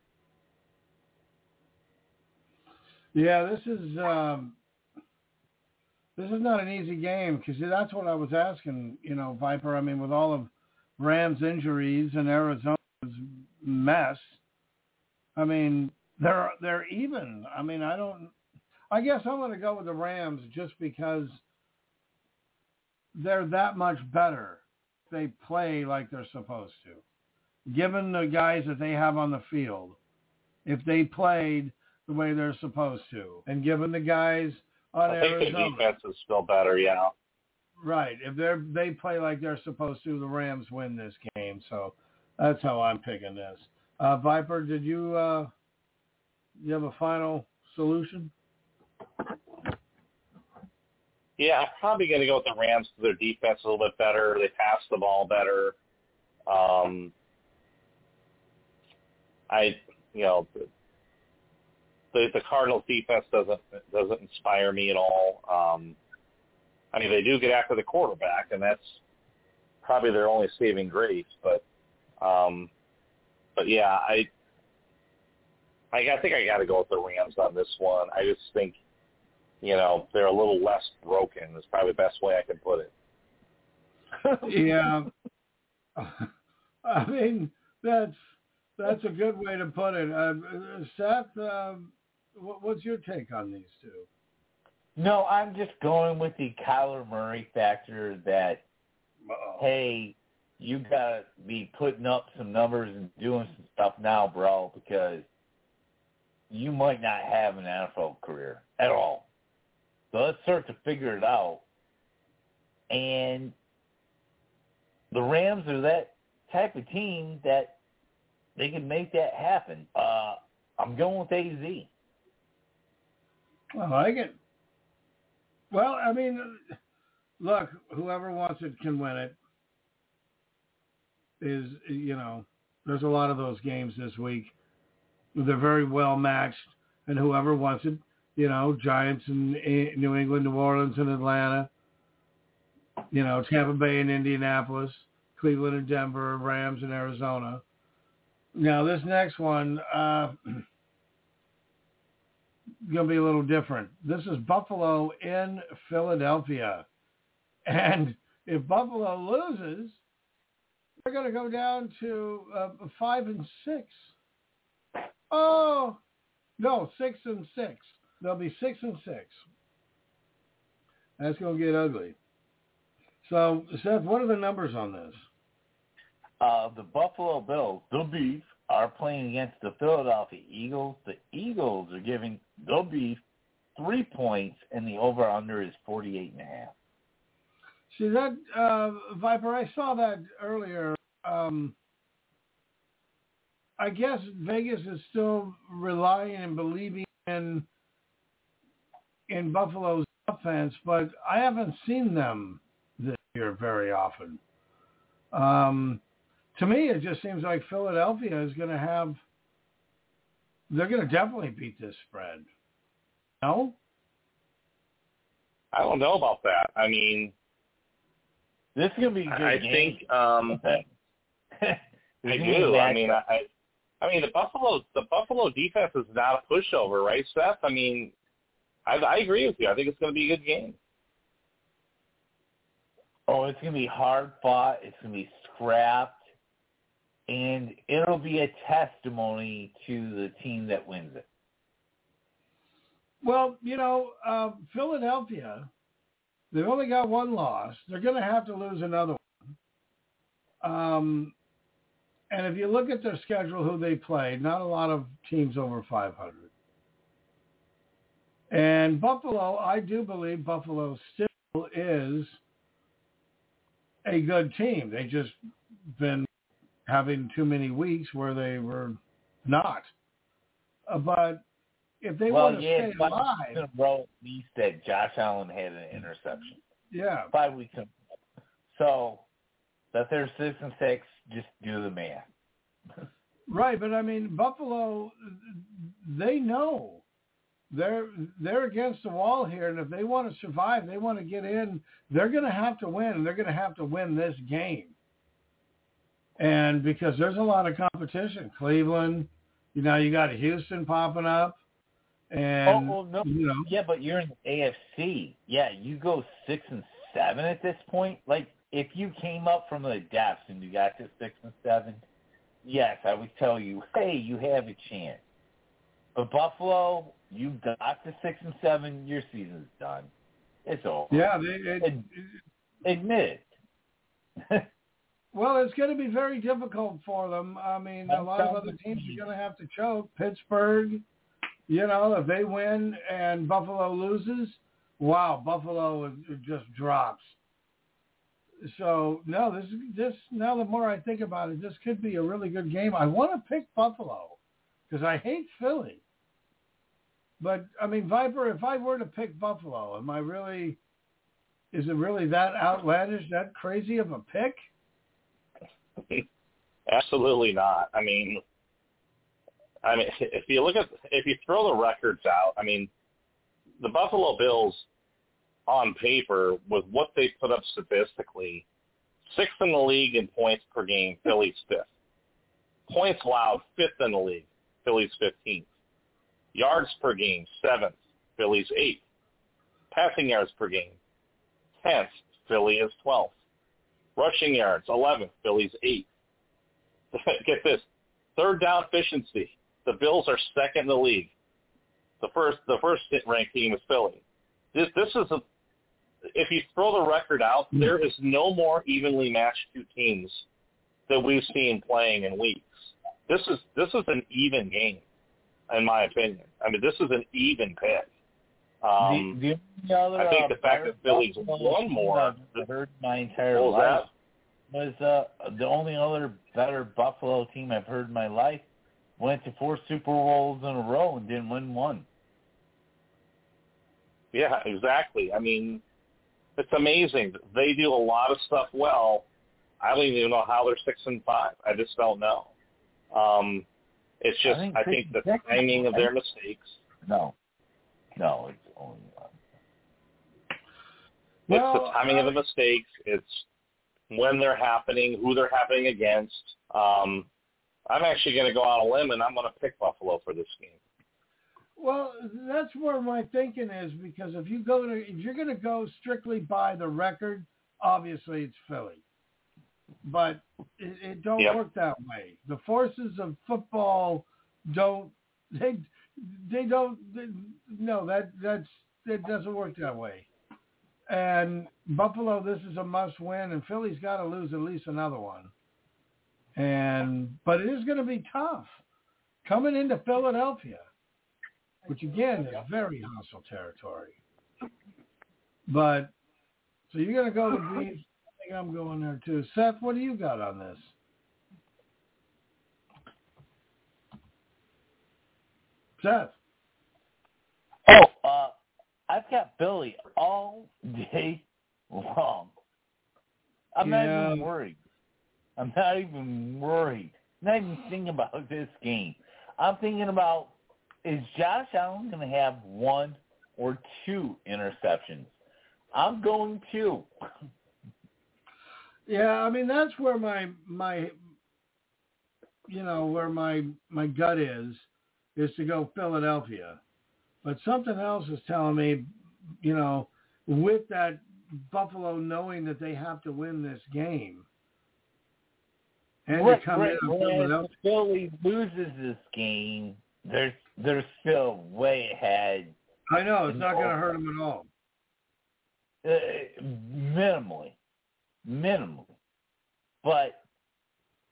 Yeah, this is um, this is not an easy game because that's what I was asking. You know, Viper. I mean, with all of Rams injuries and Arizona's mess, I mean, they're they're even. I mean, I don't. I guess I'm going to go with the Rams just because they're that much better. They play like they're supposed to. Given the guys that they have on the field, if they played the way they're supposed to, and given the guys on I think Arizona, the defense is still better. Yeah. right? If they're they play like they're supposed to, the Rams win this game. So that's how I'm picking this. Uh, Viper, did you uh, you have a final solution? Yeah, I'm probably going to go with the Rams because their defense is a little bit better. They pass the ball better. Um, I, you know, the, the Cardinals defense doesn't doesn't inspire me at all. Um, I mean, they do get after the quarterback, and that's probably their only saving grace. But, um, but yeah, I, I, I think I got to go with the Rams on this one. I just think, you know, they're a little less broken. Is probably the best way I can put it. Yeah. I mean, that's that's a good way to put it. Uh, Seth, um, what, what's your take on these two? No, I'm just going with the Kyler Murray factor that, Uh-oh. hey, you got to be putting up some numbers and doing some stuff now, bro, because you might not have an N F L career at all. So let's start to figure it out. And the Rams are that type of team that they can make that happen. Uh, I'm going with A Z. I like it. Well, I mean, look, whoever wants it can win it. Is, you know, there's a lot of those games this week. They're very well matched, and whoever wants it, you know, Giants in New England, New Orleans, and Atlanta, you know, Tampa Bay and Indianapolis, Cleveland and Denver, Rams and Arizona. Now, this next one uh, going to be a little different. This is Buffalo in Philadelphia. And if Buffalo loses, they're going to go down to uh, five and six. Oh, no, six and six. They'll be six and six. That's going to get ugly. So, Seth, what are the numbers on this? Uh, the Buffalo Bills, the Beef, are playing against the Philadelphia Eagles. The Eagles are giving the Beef three points, and the over-under is forty-eight and a half. See, that, uh, Viper, I saw that earlier. Um, I guess Vegas is still relying and believing in in Buffalo's offense, but I haven't seen them this year very often. Um, to me, it just seems like Philadelphia is going to have, they're going to definitely beat this spread. No? I don't know about that. I mean, This is going to be a good I game. think um, I do. I mean, I, I mean the Buffalo the Buffalo defense is not a pushover, right, Seth? I mean, I, I agree with you. I think it's going to be a good game. Oh, it's going to be hard fought. It's going to be scrapped. And it'll be a testimony to the team that wins it. Well, you know, uh, Philadelphia, they've only got one loss. They're going to have to lose another one. Um, and if you look at their schedule, who they played, not a lot of teams over five hundred. And Buffalo, I do believe Buffalo still is a good team. They just been having too many weeks where they were not. Uh, but if they well, want to yeah, stay five alive, weeks in a row at least that Josh Allen had an interception. yeah, Five weeks in a row. So that they're six and six, just do the math. right. But I mean, Buffalo, they know they're they're against the wall here, and if they want to survive, they want to get in. They're going to have to win, and they're going to have to win this game. And because there's a lot of competition, Cleveland, you know, you got Houston popping up, and oh, well, no. you know, yeah, but you're in the A F C. Yeah, you go six and seven at this point. Like if you came up from the depths and you got to six and seven, yes, I would tell you, hey, you have a chance. But Buffalo, you got to six and seven, your season's done. It's over. yeah, they, it, Ad, admit it. well, it's going to be very difficult for them. I mean, a lot of other teams are going to have to choke. Pittsburgh, you know, if they win and Buffalo loses, wow, Buffalo it, it just drops. So no, this this now the more I think about it, this could be a really good game. I want to pick Buffalo because I hate Philly. But I mean, Viper, if I were to pick Buffalo, am I really? Is it really that outlandish, that crazy of a pick? Absolutely not. I mean, I mean, if you look at, if you throw the records out, I mean, the Buffalo Bills on paper with what they put up statistically, sixth in the league in points per game, Philly's fifth. Points allowed, fifth in the league, Philly's fifteenth. Yards per game, seventh, Philly's eighth. Passing yards per game, tenth, Philly is twelfth. Rushing yards, eleventh, Philly's eighth. Get this, third down efficiency, the Bills are second in the league. The first, the first ranked team is Philly. This, this is a, if you throw the record out, there is no more evenly matched two teams that we've seen playing in weeks. This is this is an even game, in my opinion. I mean, this is an even pick. Um, the, the other, I think uh, the fact that Philly's won more. I've heard my entire what was life that? was uh, the only other better Buffalo team I've heard in my life went to four Super Bowls in a row and didn't win one. Yeah, exactly. I mean, it's amazing. They do a lot of stuff well. I don't even know how they're six and five. I just don't know. Um, it's just I think, I think the timing of their mistakes. No, no, it's only one. Well, it's the timing uh, of the mistakes. It's when they're happening, who they're happening against. Um, I'm actually going to go out on a limb, and I'm going to pick Buffalo for this game. Well, that's where my thinking is, because if you go to, if you're going to go strictly by the record, obviously it's Philly, but it, it don't yep. work that way. The forces of football don't they they don't they, no that that's it doesn't work that way. And Buffalo, this is a must win, and Philly's got to lose at least another one. And but it is going to be tough coming into Philadelphia, which again is very hostile territory. But so you're going to go with Beef. I think I'm going there too. Seth, what do you got on this? Seth. Oh, uh, I've got Billy all day long. I'm yeah. not even worried. I'm not even worried. Not even thinking about this game. I'm thinking about, is Josh Allen going to have one or two interceptions? I'm going two. Yeah, I mean, that's where my, my you know, where my, my gut is, is to go Philadelphia. But something else is telling me, you know, with that Buffalo knowing that they have to win this game, and right, to come right. in When Philadelphia. Philly loses this game, they're, they're still way ahead. I know, it's not going to hurt them at all. Uh, minimally. Minimally. But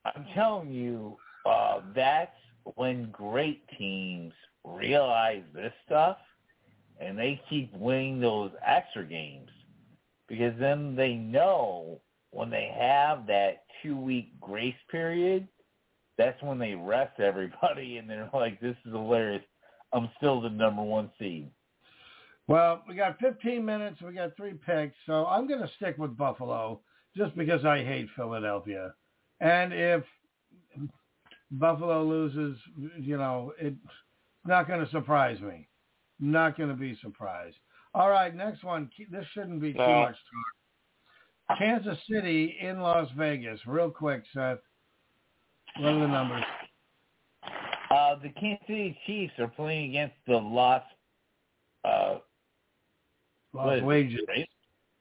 I'm telling you, uh, that's when great teams realize this stuff and they keep winning those extra games, because then they know when they have that two-week grace period, that's when they rest everybody, and they're like, this is hilarious. I'm still the number one seed. Well, we got fifteen minutes. We got three picks, so I'm going to stick with Buffalo just because I hate Philadelphia. And if Buffalo loses, you know, it's not going to surprise me. Not going to be surprised. All right, next one. This shouldn't be too No. much talk. Kansas City in Las Vegas. Real quick, Seth. What are the numbers? Uh, the Kansas City Chiefs are playing against the Las uh, Las Wages. It,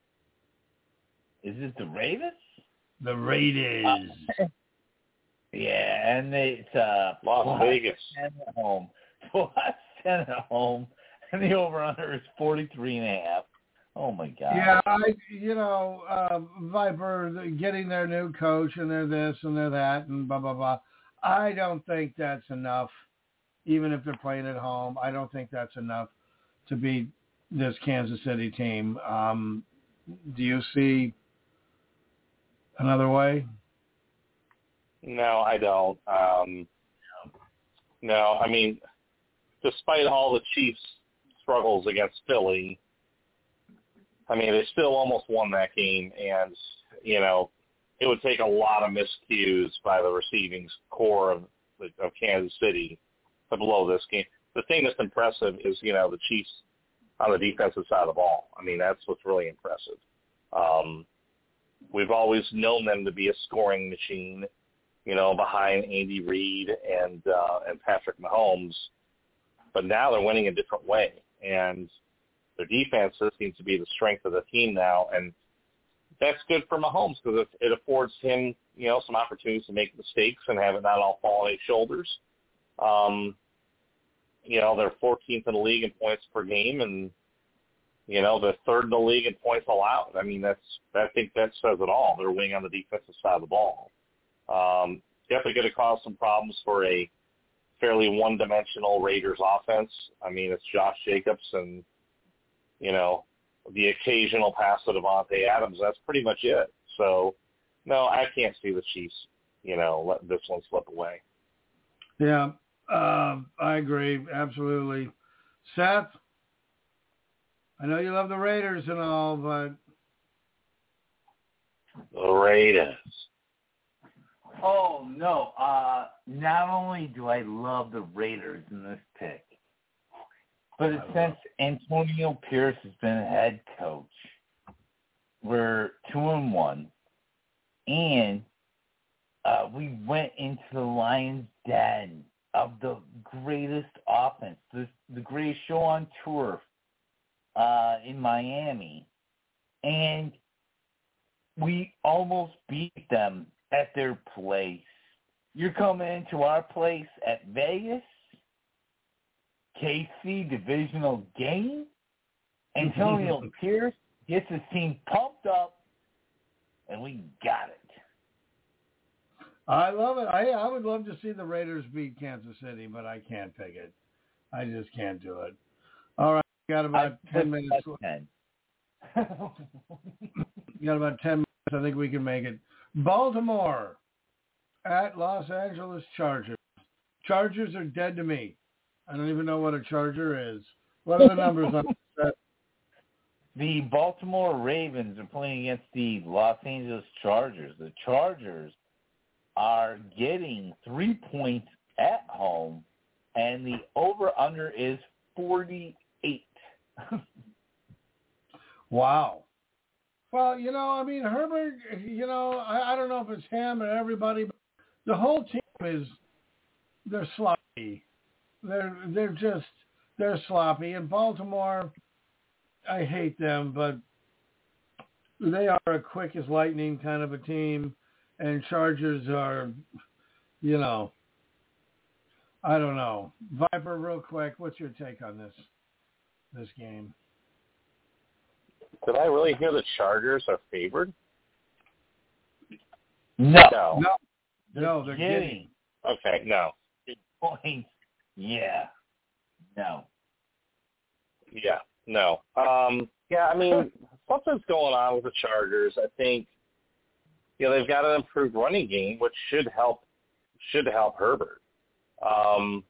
is it the Ravens? The Raiders. Uh, yeah, and it's uh, Las plus Vegas. ten at home. Plus ten at home, and the over-under is forty-three and a half. Oh, my God. Yeah, I, you know, uh, Viper getting their new coach and they're this and they're that and blah, blah, blah. I don't think that's enough, even if they're playing at home. I don't think that's enough to beat this Kansas City team. Um, do you see another way? No, I don't. Um, no, I mean, despite all the Chiefs' struggles against Philly, I mean, they still almost won that game, and, you know, it would take a lot of miscues by the receiving core of, of Kansas City to blow this game. The thing that's impressive is, you know, the Chiefs on the defensive side of the ball. I mean, that's what's really impressive. Um, we've always known them to be a scoring machine, you know, behind Andy Reid and uh, and Patrick Mahomes, but now they're winning a different way, and their defense seems to be the strength of the team now, and that's good for Mahomes because it, it affords him, you know, some opportunities to make mistakes and have it not all fall on his shoulders. Um, you know, they're fourteenth in the league in points per game, and, you know, they're third in the league in points allowed. I mean, that's I think that says it all. They're winning on the defensive side of the ball. Um, definitely going to cause some problems for a fairly one-dimensional Raiders offense. I mean, it's Josh Jacobs and, you know, the occasional pass to Devontae Adams. That's pretty much it. So, no, I can't see the Chiefs, you know, letting this one slip away. Yeah, uh, I agree. Absolutely. Seth, I know you love the Raiders and all, but... The Raiders. Oh, no. Uh, not only do I love the Raiders in this pick, but it's since Antonio Pierce has been head coach, we're two and one, and uh, we went into the Lions' den of the greatest offense, the, the greatest show on turf uh, in Miami, and we almost beat them at their place. You're coming into our place at Vegas? K C divisional game? Antonio Pierce gets his team pumped up, and we got it. I love it. I I would love to see the Raiders beat Kansas City, but I can't pick it. I just can't do it. All right, got about I ten minutes. ten. Got about ten minutes. I think we can make it. Baltimore at Los Angeles Chargers. Chargers are dead to me. I don't even know what a Charger is. What are the numbers on that? The Baltimore Ravens are playing against the Los Angeles Chargers. The Chargers are getting three points at home, and the over-under is forty-eight. Wow. Well, you know, I mean, Herbert, you know, I, I don't know if it's him and everybody, but the whole team is, they're sloppy. They're they're just, they're sloppy. And Baltimore, I hate them, but they are a quick as lightning kind of a team. And Chargers are, you know, I don't know. Viper, real quick, what's your take on this this game? Did I really hear the Chargers are favored? No. No. No. They're no, they're getting. getting. Okay, no. Points. Yeah. No. Yeah, no. Um, yeah, I mean, something's going on with the Chargers. I think, you know, they've got an improved running game, which should help should help Herbert. Um,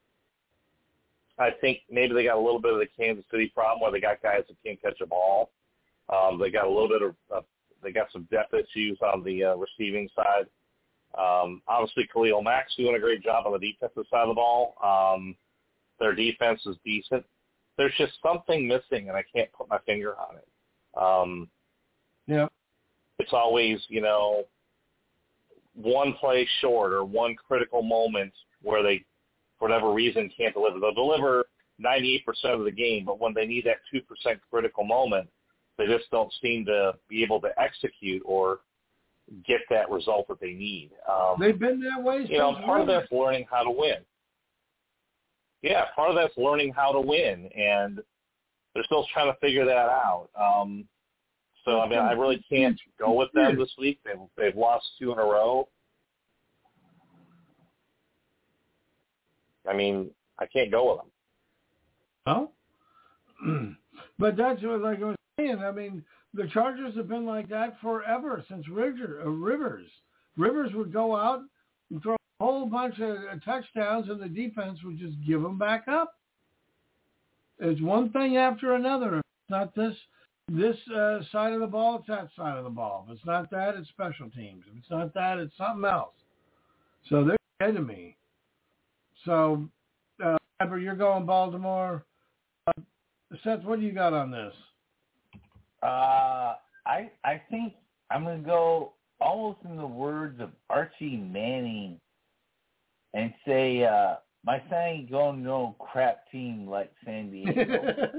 I think maybe they got a little bit of the Kansas City problem where they got guys that can't catch a ball. Um, they got a little bit of uh, they got some depth issues on the uh, receiving side. Um, obviously, Khalil Mack's doing a great job on the defensive side of the ball. Um, their defense is decent. There's just something missing, and I can't put my finger on it. Um, Yeah. it's always, you know, one play short or one critical moment where they, for whatever reason, can't deliver. They'll deliver ninety-eight percent of the game, but when they need that two percent critical moment, they just don't seem to be able to execute or get that result that they need. Um, They've been that way since you know, part of when? that's learning how to win. Yeah, part of that's learning how to win, and they're still trying to figure that out. Um, so, I mean, I really can't go with them this week. They've, they've lost two in a row. I mean, I can't go with them. Oh? But that's what, like I was saying, I mean, the Chargers have been like that forever, since Riger, uh, Rivers. Rivers would go out and throw a whole bunch of uh, touchdowns, and the defense would just give them back up. It's one thing after another. If it's not this this uh, side of the ball, it's that side of the ball. If it's not that, it's special teams. If it's not that, it's something else. So they're ahead of me. So, uh, Amber, you're going Baltimore. Uh, Seth, what do you got on this? Uh, I I think I'm going to go almost in the words of Archie Manning and say uh, my son ain't going to no crap team like San Diego.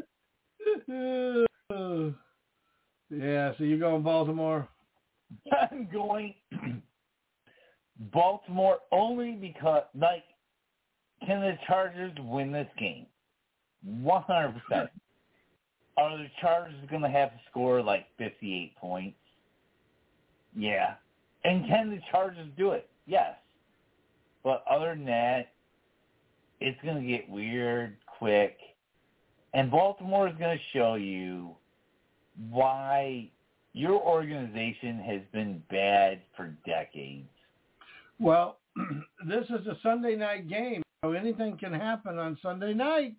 Yeah, so you're going Baltimore? I'm going Baltimore only because, like, can the Chargers win this game? one hundred percent. Are the Chargers going to have to score like fifty-eight points? Yeah. And can the Chargers do it? Yes. But other than that, it's going to get weird quick. And Baltimore is going to show you why your organization has been bad for decades. Well, this is a Sunday night game, so anything can happen on Sunday night.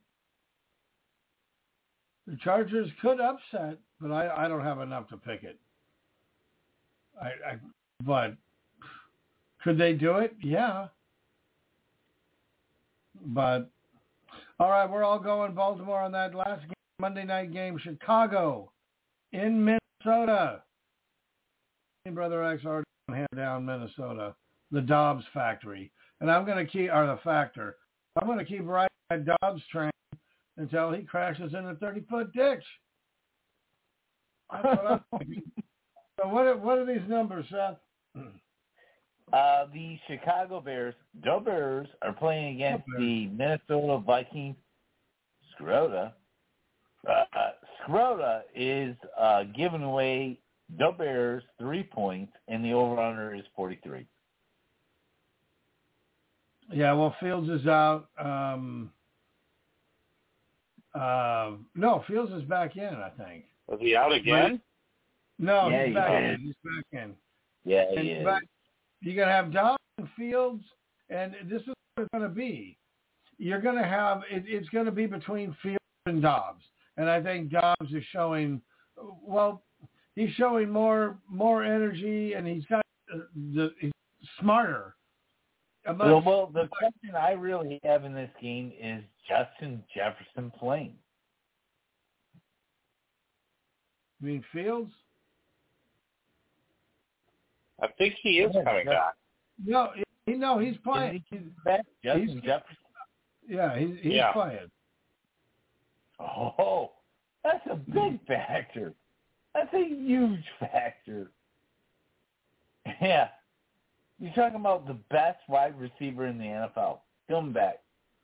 The Chargers could upset, but I, I don't have enough to pick it. I, I but could they do it? Yeah. But all right, we're all going Baltimore on that last game, Monday night game. Chicago in Minnesota. Brother X already hand down Minnesota, the Dobbs factory, and I'm going to keep or the factor. I'm going to keep riding that Dobbs train until he crashes in a thirty-foot ditch. That's what I'm thinking. So what are, what are these numbers, Seth? Uh, the Chicago Bears, the Bears, are playing against the Minnesota Vikings. Scrota. Uh, Scrota is uh, giving away the Bears three points, and the over-under is forty-three. Yeah, well, Fields is out. Um, uh, no, Fields is back in, I think. Is he out again? No, Yeah, he's he back is. in. He's back in. Yeah, And he is. back, you're going to have Dobbs and Fields, and this is what it's going to be. You're going to have, it, it's going to be between Fields and Dobbs. And I think Dobbs is showing, well, he's showing more more energy, and he's got uh, the he's smarter. Well, well, the question I really have in this game is Justin Jefferson playing. You mean Fields? I think he is Yeah, coming yeah. back. No, he, no, he's playing. Is he back? Justin He's- Jefferson? Yeah, he's, he's Yeah. playing. Oh, that's a big factor. That's a huge factor. Yeah. You're talking about the best wide receiver in the N F L. Come back.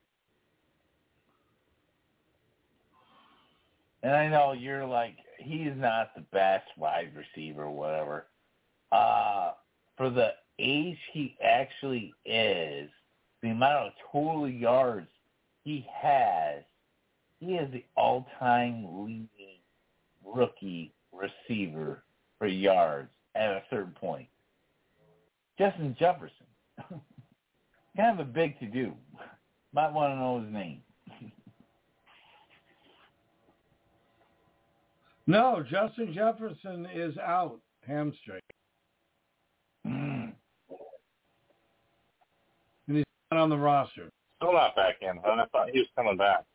And I know you're like, he's not the best wide receiver or whatever. Uh, for the age he actually is, the amount of total yards he has, he is the all-time leading rookie receiver for yards at a certain point. Justin Jefferson. Kind of a big to-do. Might want to know his name. No, Justin Jefferson is out, hamstring. Mm. And he's not on the roster. Still not back in, huh? I thought he was coming back.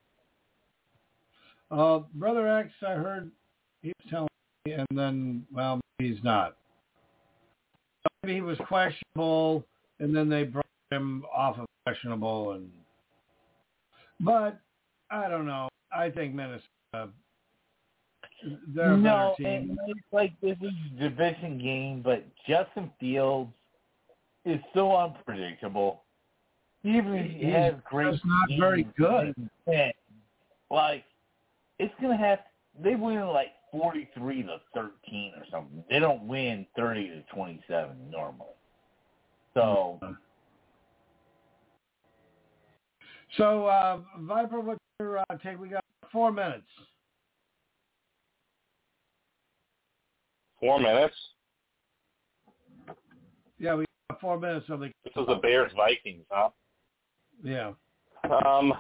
Uh, Brother X, I heard he was telling me, and then, well, maybe he's not. Maybe he was questionable, and then they brought him off of questionable. And But, I don't know. I think Minnesota, they're a no, better team. and it's like this is a division game, but Justin Fields is so unpredictable. Even if he He's has great just not very good. Like, it's going to have, they win like forty-three to thirteen or something. They don't win thirty to twenty-seven normally. So, So, uh, Viper, what's your uh, take? We got four minutes. Four minutes? Yeah, we got four minutes. So they, This is the Bears-Vikings, huh? yeah. Um,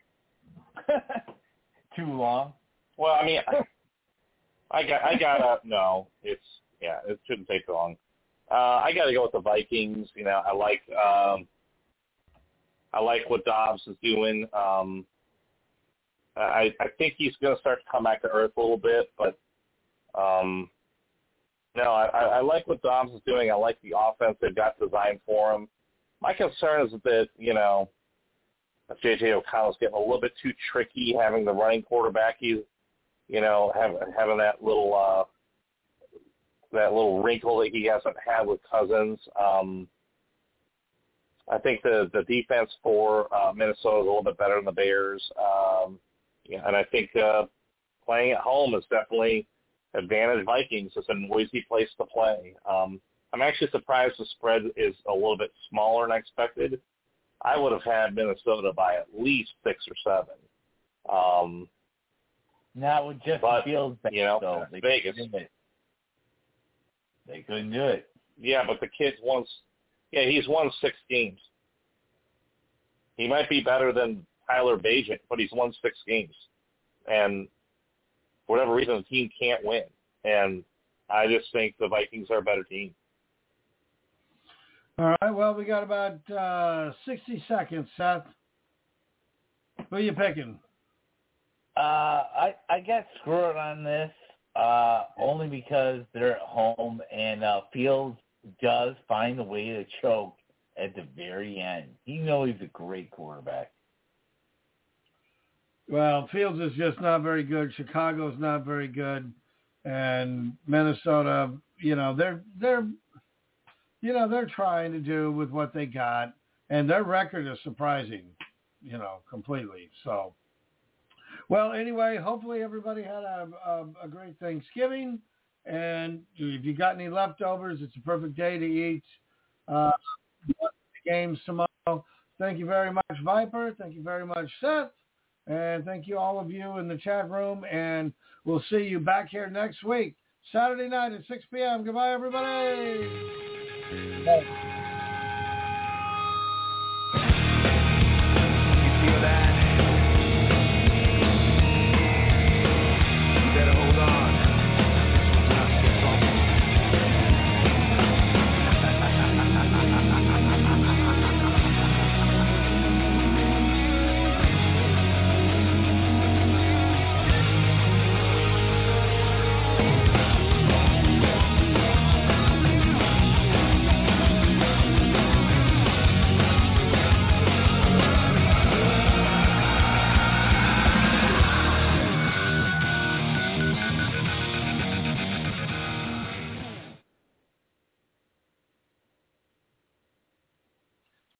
too long. well, I mean, I got, I gotta, no, it's, yeah, it shouldn't take long. Uh, I gotta go with the Vikings. You know, I like, um, I like what Dobbs is doing. Um, I, I think he's going to start to come back to earth a little bit, but um, no, I, I like what Dobbs is doing. I like the offense they've got designed for him. My concern is that, you know, J J O'Connell's getting a little bit too tricky having the running quarterback. He's, you know, have, having that little uh, that little wrinkle that he hasn't had with Cousins. Um, I think the, the defense for uh, Minnesota is a little bit better than the Bears. Um, yeah, and I think uh, playing at home is definitely advantage Vikings. It's a noisy place to play. Um, I'm actually surprised the spread is a little bit smaller than I expected. I would have had Minnesota by at least six or seven. Um, Not with Justin but, Fields, you know, though. They Vegas. couldn't do it. They couldn't do it. Yeah, but the kid's won. Yeah, he's won six games. He might be better than Tyler Bagent, but he's won six games, and for whatever reason, the team can't win. And I just think the Vikings are a better team. All right, well, we got about uh, sixty seconds, Seth. Who are you picking? Uh, I I got screwed on this uh, only because they're at home, and uh, Fields does find a way to choke at the very end. You know he's a great quarterback. Well, Fields is just not very good. Chicago's not very good, and Minnesota, you know, they're they're, you know, they're trying to do with what they got, and their record is surprising, you know, completely. So, well, anyway, hopefully everybody had a a, a great Thanksgiving, and if you got any leftovers, it's a perfect day to eat. Uh, games tomorrow. Thank you very much, Viper. Thank you very much, Seth. And thank you all of you in the chat room. And we'll see you back here next week, Saturday night at six p.m. Goodbye, everybody. Bye.